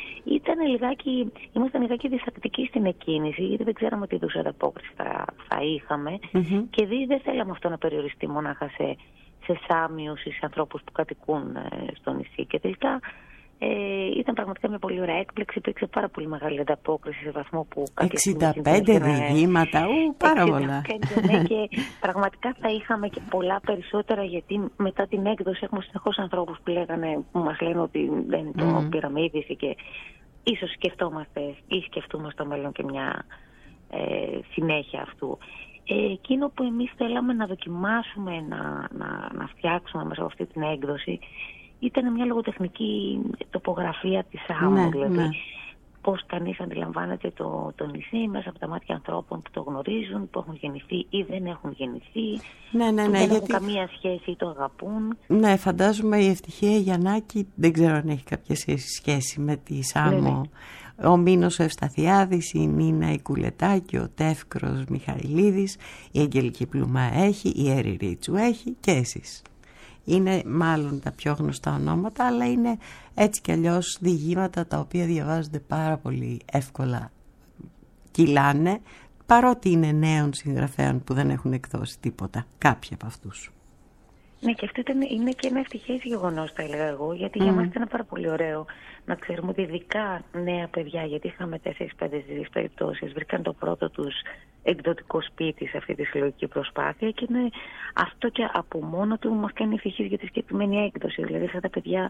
Ήμασταν λιγάκι διστακτικοί στην εκκίνηση, γιατί δεν ξέραμε τι είδους ανταπόκριση θα είχαμε και δεν θέλαμε αυτό να περιοριστεί μονάχα σε Σάμιους ή σε ανθρώπους που κατοικούν στο νησί. Και τελικά ήταν πραγματικά μια πολύ ωραία έκπληξη. Υπήρξε πάρα πολύ μεγάλη ανταπόκριση σε βαθμό που 65 διηγήματα, πάρα πολλά. Και πραγματικά θα είχαμε και πολλά περισσότερα, γιατί μετά την έκδοση έχουμε συνεχώς ανθρώπους που μας λένε ότι δεν το πήραμε είδηση και ίσως σκεφτούμε στο μέλλον και μια συνέχεια αυτού. Εκείνο που εμείς θέλαμε να δοκιμάσουμε να φτιάξουμε μέσα από αυτή την έκδοση ήταν μια λογοτεχνική τοπογραφία της Σάμου, δηλαδή πώς κανείς αντιλαμβάνεται το νησί μέσα από τα μάτια ανθρώπων που το γνωρίζουν, που έχουν γεννηθεί ή δεν έχουν γεννηθεί, που δεν έχουν καμία σχέση ή το αγαπούν. Ναι, φαντάζομαι η Ευτυχία Γιαννάκη δεν ξέρω αν έχει κάποια σχέση με τη Σάμο. Ο Μίνος ο Ευσταθιάδης, η Νίνα η Κουλετάκη, ο Τεύκρος Μιχαηλίδης, η Αγγελική Πλουμά έχει, η Έρη Ρίτσου έχει και εσείς. Είναι μάλλον τα πιο γνωστά ονόματα, αλλά είναι έτσι κι αλλιώς διηγήματα τα οποία διαβάζονται πάρα πολύ εύκολα, κυλάνε, παρότι είναι νέων συγγραφέων που δεν έχουν εκδώσει τίποτα, κάποιοι από αυτούς. Ναι, και αυτό είναι και ένα ευτυχές γεγονός, θα έλεγα εγώ, γιατί για μας ήταν πάρα πολύ ωραίο να ξέρουμε ότι ειδικά νέα παιδιά, γιατί είχαμε 4-5 περιπτώσεις, βρήκαν το πρώτο τους εκδοτικό σπίτι σε αυτή τη συλλογική προσπάθεια και είναι αυτό και από μόνο του μας κάνει ευτυχείς για τη συγκεκριμένη έκδοση. Δηλαδή αυτά τα παιδιά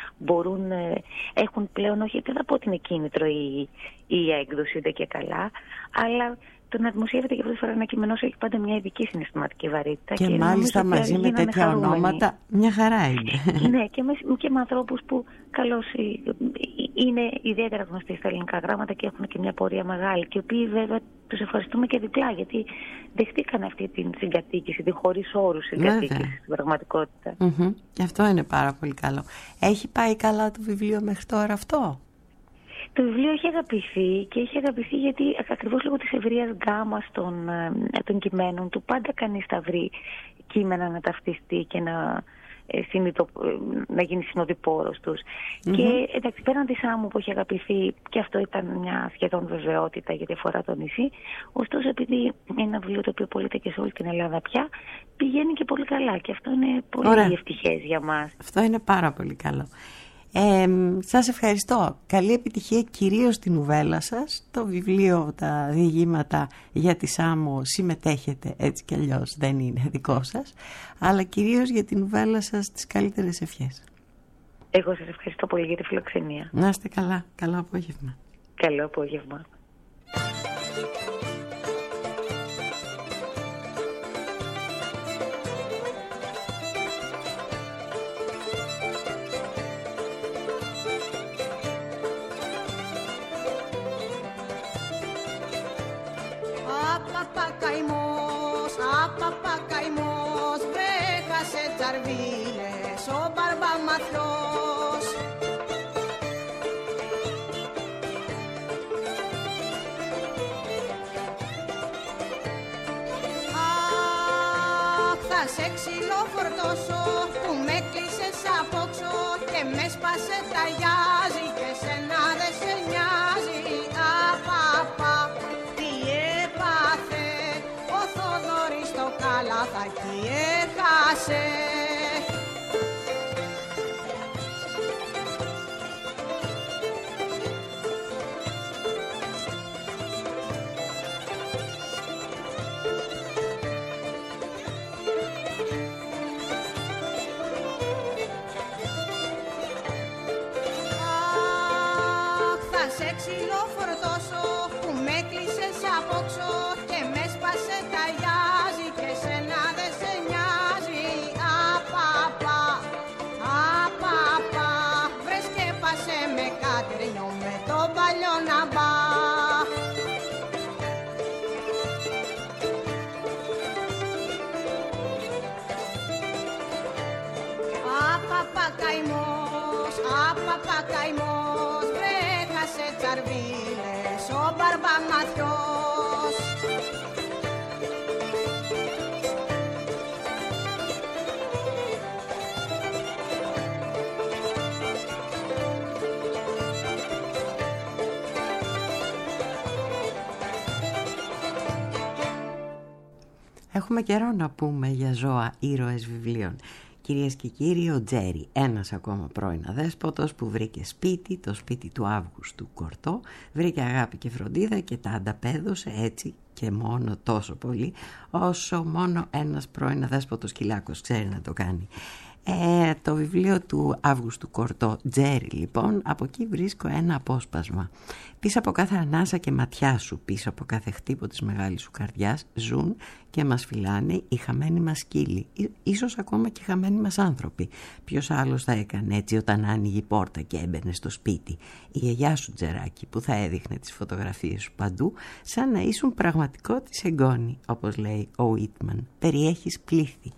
έχουν πλέον, όχι δεν θα πω ότι είναι κίνητρο η έκδοση ούτε και καλά, αλλά το να δημοσιεύεται και πρώτη φορά ένα κείμενο έχει πάντα μια ειδική συναισθηματική βαρύτητα. Και μάλιστα μαζί με τέτοια ονόματα μια χαρά είναι. Ναι, και με ανθρώπους που καλώς είναι ιδιαίτερα γνωστοί στα ελληνικά γράμματα και έχουν και μια πορεία μεγάλη. Και οι οποίοι βέβαια τους ευχαριστούμε και διπλά, γιατί δεχτήκαν αυτή την συγκατοίκηση, τη χωρίς όρους συγκατοίκηση στην πραγματικότητα. Και αυτό είναι πάρα πολύ καλό. Έχει πάει καλά το βιβλίο μέχρι τώρα αυτό? Το βιβλίο έχει αγαπηθεί και έχει αγαπηθεί γιατί ακριβώς λόγω της ευρείας γκάμας των κειμένων του πάντα κανείς θα βρει κείμενα να ταυτιστεί και να γίνει συνοδοιπόρος τους. Και εντάξει, πέραν της Σάμου που έχει αγαπηθεί, και αυτό ήταν μια σχεδόν βεβαιότητα γιατί αφορά το νησί, ωστόσο επειδή είναι ένα βιβλίο το οποίο πωλείται και σε όλη την Ελλάδα πια, πηγαίνει και πολύ καλά και αυτό είναι πολύ ευτυχές για μας. Αυτό είναι πάρα πολύ καλό. Σας ευχαριστώ. Καλή επιτυχία κυρίως στη νουβέλα σας. Το βιβλίο, τα διηγήματα για τη Σάμο συμμετέχετε έτσι κι αλλιώς, δεν είναι δικό σας, αλλά κυρίως για τη νουβέλα σας τις καλύτερες ευχές. Εγώ σας ευχαριστώ πολύ για τη φιλοξενία. Να είστε καλά. Καλό απόγευμα. Καλό απόγευμα. τσαρβίλες ο μπαρμπαματιός. Αχ, θα σε ξυλοφορτώσω που με κλείσες απόξω και με σπάσε τα γιάζι και σένα δε σε νοιάζει. Απαπα, τι έπαθε ο Θοδωρής το καλαθάκι έχασε. Σε ξυλοφορτώσω που με κλείσες απόξω και με σπάσε τα γιάζι και σένα δε σε νοιάζει. Απαπα, απαπα, βρες και πάσε με κατρινιό με το παλιό να μπα. Απαπα καημός, απαπα καημός, σε τσαρβίλες ο μπαρμπαματιός. Έχουμε καιρό να πούμε για ζώα ήρωες βιβλίων. Κυρίες και κύριοι, ο Τζέρι, ένας ακόμα πρώην αδέσποτος που βρήκε σπίτι, το σπίτι του Αύγουστου Κορτό, βρήκε αγάπη και φροντίδα και τα ανταπέδωσε έτσι και μόνο τόσο πολύ, όσο μόνο ένας πρώην αδέσποτος κοιλάκος ξέρει να το κάνει. Το βιβλίο του Αύγουστου Κορτό, Τζέρι λοιπόν, από εκεί βρίσκω ένα απόσπασμα. Πίσω από κάθε ανάσα και ματιά σου, πίσω από κάθε χτύπο της μεγάλης σου καρδιάς, ζουν και μας φυλάνε οι χαμένοι μας σκύλοι, ίσως ακόμα και οι χαμένοι μας άνθρωποι. Ποιος άλλος θα έκανε έτσι όταν άνοιγε η πόρτα και έμπαινε στο σπίτι? Η γιαγιά σου, Τζεράκι, που θα έδειχνε τις φωτογραφίες σου παντού, σαν να ήσουν πραγματικό της εγγόνη, όπως λέει ο Βίτμαν. Περιέχεις πλήθη.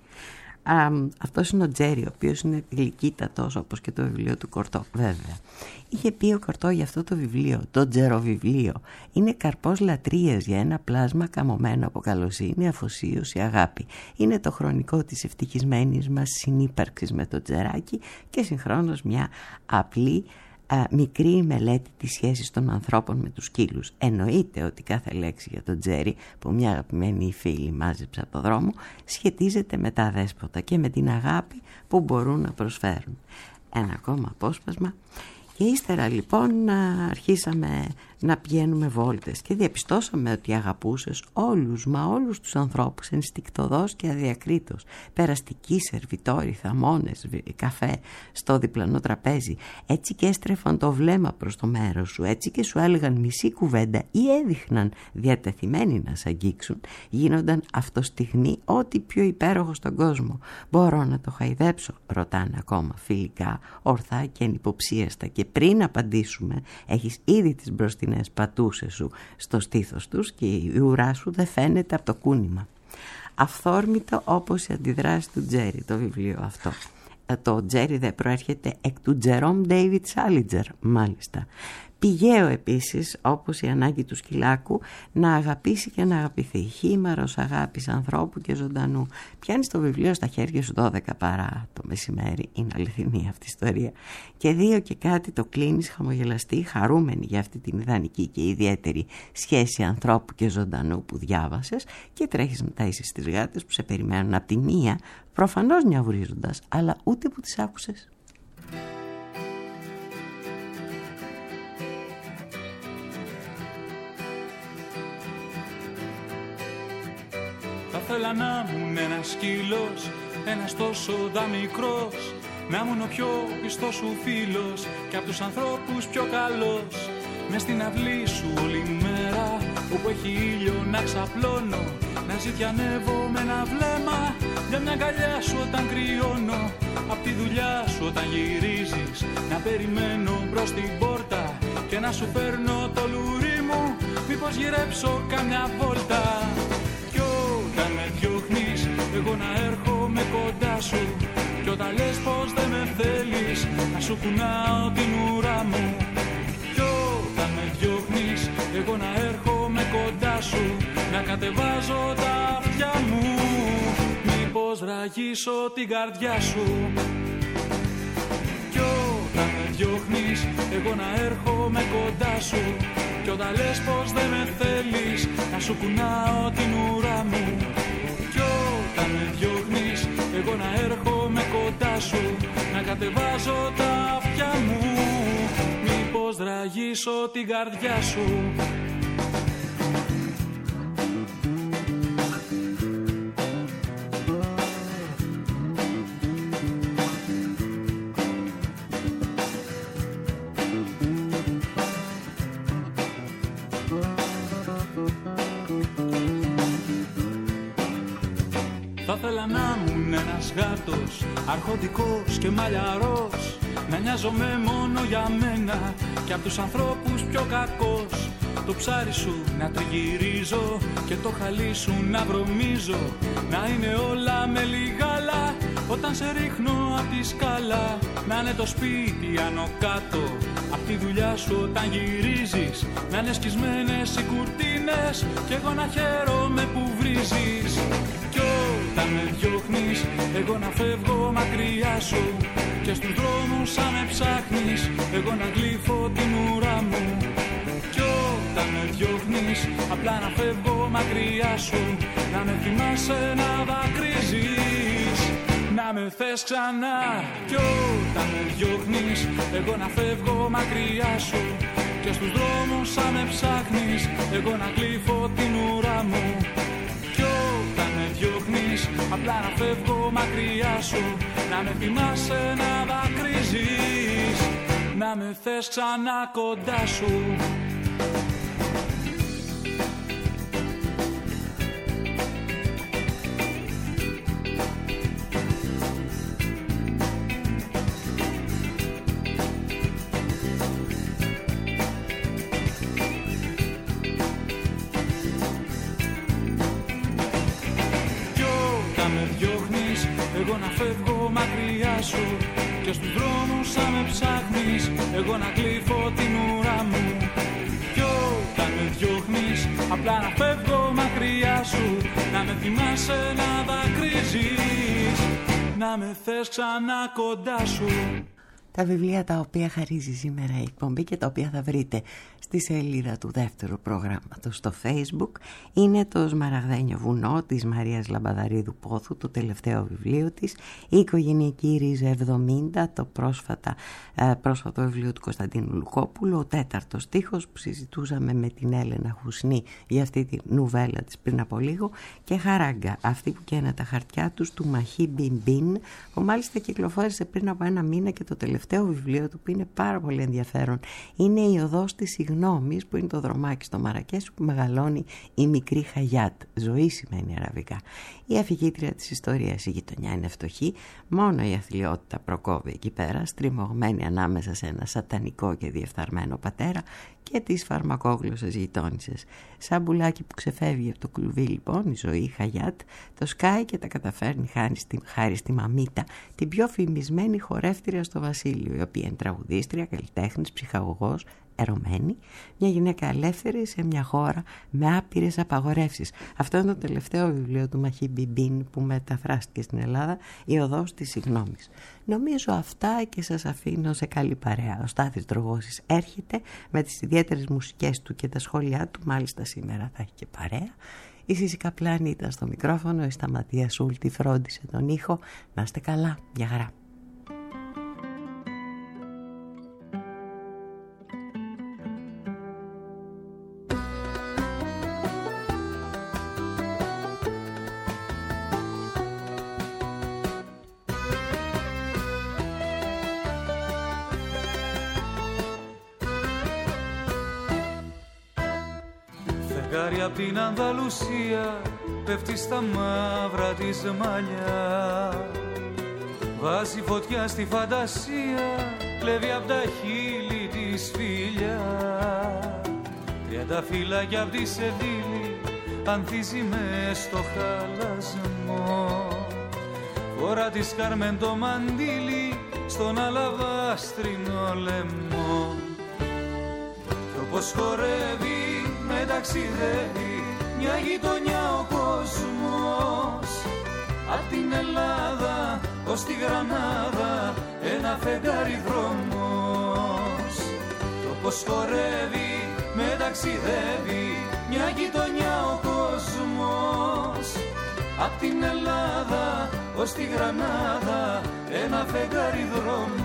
Αυτός είναι ο Τζέρι, ο οποίος είναι γλυκύτατος όπως και το βιβλίο του Κορτό, βέβαια. Είχε πει ο Κορτό για αυτό το βιβλίο, το τζεροβιβλίο. Είναι καρπός λατρείας για ένα πλάσμα καμωμένο από καλοσύνη, αφοσίωση, αγάπη. Είναι το χρονικό της ευτυχισμένης μας συνύπαρξης με το Τζεράκι και συγχρόνως μια απλή μικρή μελέτη της σχέσης των ανθρώπων με τους σκύλους. Εννοείται ότι κάθε λέξη για τον Τζέρι που μια αγαπημένη φίλη μάζεψε από το δρόμο σχετίζεται με τα αδέσποτα και με την αγάπη που μπορούν να προσφέρουν. Ένα ακόμα απόσπασμα. Και ύστερα λοιπόν αρχίσαμε να πηγαίνουμε βόλτες και διαπιστώσαμε ότι αγαπούσες όλους, μα όλους τους ανθρώπους ενστικτωδώς και αδιακρίτως. Περαστικοί, σερβιτόροι, θαμώνες, καφέ στο διπλανό τραπέζι. Έτσι και έστρεφαν το βλέμμα προς το μέρος σου, έτσι και σου έλεγαν μισή κουβέντα ή έδειχναν διατεθειμένοι να σ' αγγίξουν. Γίνονταν αυτοστιχνοί ό,τι πιο υπέροχο στον κόσμο. Μπορώ να το χαϊδέψω? Ρωτάνε ακόμα φιλικά, ορθά και ανυποψίαστα, και πριν απαντήσουμε έχεις ήδη τις μπροστινές πατούσες σου στο στήθος τους και η ουρά σου δεν φαίνεται από το κούνημα. Αυθόρμητο όπως η αντιδράση του Τζέρι το βιβλίο αυτό. Το Τζέρι δεν προέρχεται εκ του Τζερόμ Ντέιβιτ Σάλιτζερ, μάλιστα. Πηγαίο επίσης, όπως η ανάγκη του σκυλάκου να αγαπήσει και να αγαπηθεί. Χήμαρος αγάπης ανθρώπου και ζωντανού. Πιάνεις το βιβλίο στα χέρια σου 12 παρά το μεσημέρι, είναι αληθινή αυτή η ιστορία. Και 2 και κάτι το κλείνεις χαμογελαστή, χαρούμενη για αυτή την ιδανική και ιδιαίτερη σχέση ανθρώπου και ζωντανού που διάβασες, και τρέχεις να τάισεις στις γάτες που σε περιμένουν από τη μία, προφανώς νιαυρίζοντας, αλλά ούτε που τις άκουσες. Θα θέλα να ήμουν ένας σκύλος, ένας τόσο δαμικρός, να ήμουν ο πιο πιστός σου φίλος και απ' τους ανθρώπους πιο καλός. Μες στην αυλή σου όλη μέρα, όπου έχει ήλιο να ξαπλώνω, να ζητιανεύω με ένα βλέμμα για μια αγκαλιά σου όταν κρυώνω. Απ' τη δουλειά σου όταν γυρίζεις, να περιμένω μπρος την πόρτα και να σου φέρνω το λουρί μου, μήπως γυρέψω καμιά βόλτα. Κι όταν με διώχνεις, εγώ να έρχομαι κοντά σου, όταν λες πως δεν με θέλεις, να σου κουνάω την ουρά μου. Κι όταν με διώχνεις, εγώ να έρχομαι κοντά σου, να κατεβάζω τα αυτιά μου. Μήπως ραγίσω την καρδιά σου. Κι όταν με διώχνεις, εγώ να έρχομαι κοντά σου, κι όταν λες πως δεν με θέλεις, να σου κουνάω την ουρά μου. Κι όταν με διώχνεις, εγώ να έρχομαι κοντά σου, να κατεβάζω τα αυτιά μου. Μήπως ραγίσω την καρδιά σου. Θα ήθελα να ήμουν ένας γάτος, αρχοντικός και μαλλιαρός, να νοιάζομαι μόνο για μένα και απ' τους ανθρώπους πιο κακός. Το ψάρι σου να τριγυρίζω και το χαλί σου να βρωμίζω, να είναι όλα με λιγάλα όταν σε ρίχνω απ' τη σκάλα. Να είναι το σπίτι άνω κάτω απ' τη δουλειά σου όταν γυρίζεις, να είναι σκισμένες οι κουρτίνες κι εγώ να χαίρομαι που βρίζεις. Κι όταν με διώχνεις, εγώ να φεύγω μακριά σου, και στους δρόμους αν με ψάχνεις, εγώ να γλύφω την ουρά μου. Κι όταν με διώχνεις, απλά να φεύγω μακριά σου, να με θυμάσαι να δακρύζεις, να με θες ξανά. Κι όταν με διώχνεις, εγώ να φεύγω μακριά σου, και στους δρόμους αν με ψάχνεις, εγώ να γλύφω την ουρά μου. Κι όταν με διώχνεις, απλά να φεύγω μακριά σου, να με θυμάσαι να δακρύζεις, να με θες ξανά κοντά σου. Εγώ να φεύγω μακριά σου, και στους δρόμους αν με ψάχνεις, εγώ να κλείφω την ουρά μου. Κι όταν με διώχνεις, απλά να φεύγω μακριά σου, να με θυμάσαι να δακρύζεις, να με θες ξανά κοντά σου. Τα βιβλία τα οποία χαρίζει σήμερα η εκπομπή και τα οποία θα βρείτε στη σελίδα του δεύτερου προγράμματος στο Facebook είναι το Σμαραγδένιο βουνό της Μαρίας Λαμπαδαρίδου Πόθου, το τελευταίο βιβλίο της, η οικογενειακή ρίζα 70, το πρόσφατο βιβλίο του Κωνσταντίνου Λουκόπουλου, ο τέταρτος στίχος που συζητούσαμε με την Έλενα Χουσνή για αυτή τη νουβέλα της πριν από λίγο, και Χαράγκα, αυτή που καίνε τα χαρτιά τους, του Μαχί Μπιν Μπιν, που μάλιστα κυκλοφόρησε πριν από ένα μήνα, και το τελευταίο βιβλίο του που είναι πάρα πολύ ενδιαφέρον είναι η Οδός της Συγγνώμης, που είναι το δρομάκι στο Μαρακές που μεγαλώνει η μικρή Χαγιάτ. Ζωή σημαίνει αραβικά. Η αφηγήτρια της ιστορίας, η γειτονιά είναι φτωχή, μόνο η αθλιότητα προκόβει εκεί πέρα, στριμωγμένη ανάμεσα σε ένα σατανικό και διεφθαρμένο πατέρα και τις φαρμακόγλωσσες γειτόνισσες. Σαν μπουλάκι που ξεφεύγει από το κλουβί λοιπόν, η ζωή, η Χαγιάτ, το σκάει και τα καταφέρνει χάρη στη Μαμίτα, την πιο φημισμένη χορεύτρια στο βασίλειο, η οποία είναι τραγουδίστρια, καλλιτέχνης, ψυχαγωγός, ερωμένη, μια γυναίκα ελεύθερη σε μια χώρα με άπειρες απαγορεύσεις. Αυτό είναι το τελευταίο βιβλίο του Μαχί Μπιμπίν που μεταφράστηκε στην Ελλάδα, η Οδός της Συγγνώμης. Νομίζω αυτά και σας αφήνω σε καλή παρέα. Ο Στάθης Τρογώσης έρχεται με τις ιδιαίτερες μουσικές του και τα σχόλιά του, μάλιστα σήμερα θα έχει και παρέα. Η Σύση Καπλάνη ήταν στο μικρόφωνο, η Σταματία Σούλτη φρόντισε τον ήχο. Να είστε καλά, μια χαρά. Απ' την Ανδαλουσία πέφτει στα μαύρα της μαλλιά, βάζει φωτιά στη φαντασία, κλέβει απ' τα χείλη της φίλια. 30 φύλλακια απ' τη σεβίλη ανθίζει μες στο χαλασμό, φορά της Κάρμεν το μαντίλι στον αλαβάστρινο λαιμό. Κι όπως χορεύει με ταξιδεύει μια γειτονιά ο κόσμος, απ' την Ελλάδα ως τη Γρανάδα ένα φεγγάρι δρόμος. Κι όπως χορεύει με ταξιδεύει μια γειτονιά ο κόσμος, απ' την Ελλάδα ως τη Γρανάδα ένα φεγγάρι δρόμος.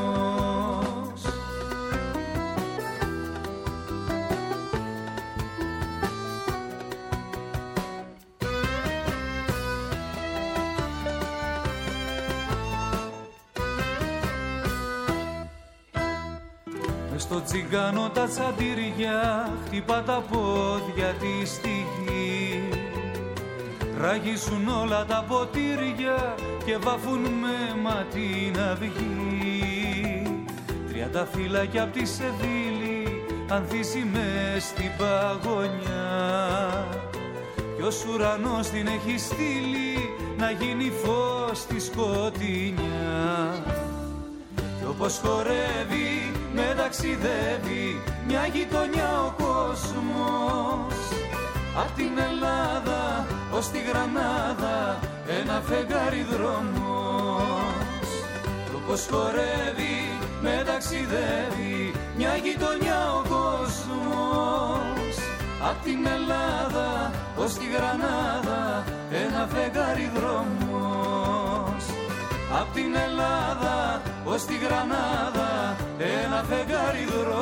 Μες στο τσιγκάνο τα τσαντήρια χτυπά τα πόδια της στη γη, ράγισουν όλα τα ποτήρια και βάφουν με ματίν αυγή. 30 φύλακια απ' τη Σεβίλη ανθίσει μες στην παγωνιά, κι ο ουρανός την έχει στείλει να γίνει φως στη σκοτεινιά. Κι όπως χορεύει με ταξιδεύει μια γειτονιά ο κόσμος, απ' την Ελλάδα ως τη Γρανάδα ένα φεγγάρι δρόμος. Κι όπως χορεύει με ταξιδεύει μια γειτονιά ο κόσμος, απ' την Ελλάδα ως τη Γρανάδα ένα φεγγάρι δρόμος. Απ' την Ελλάδα ως τη Γρανάδα ένα φεγγάρι δρόμος.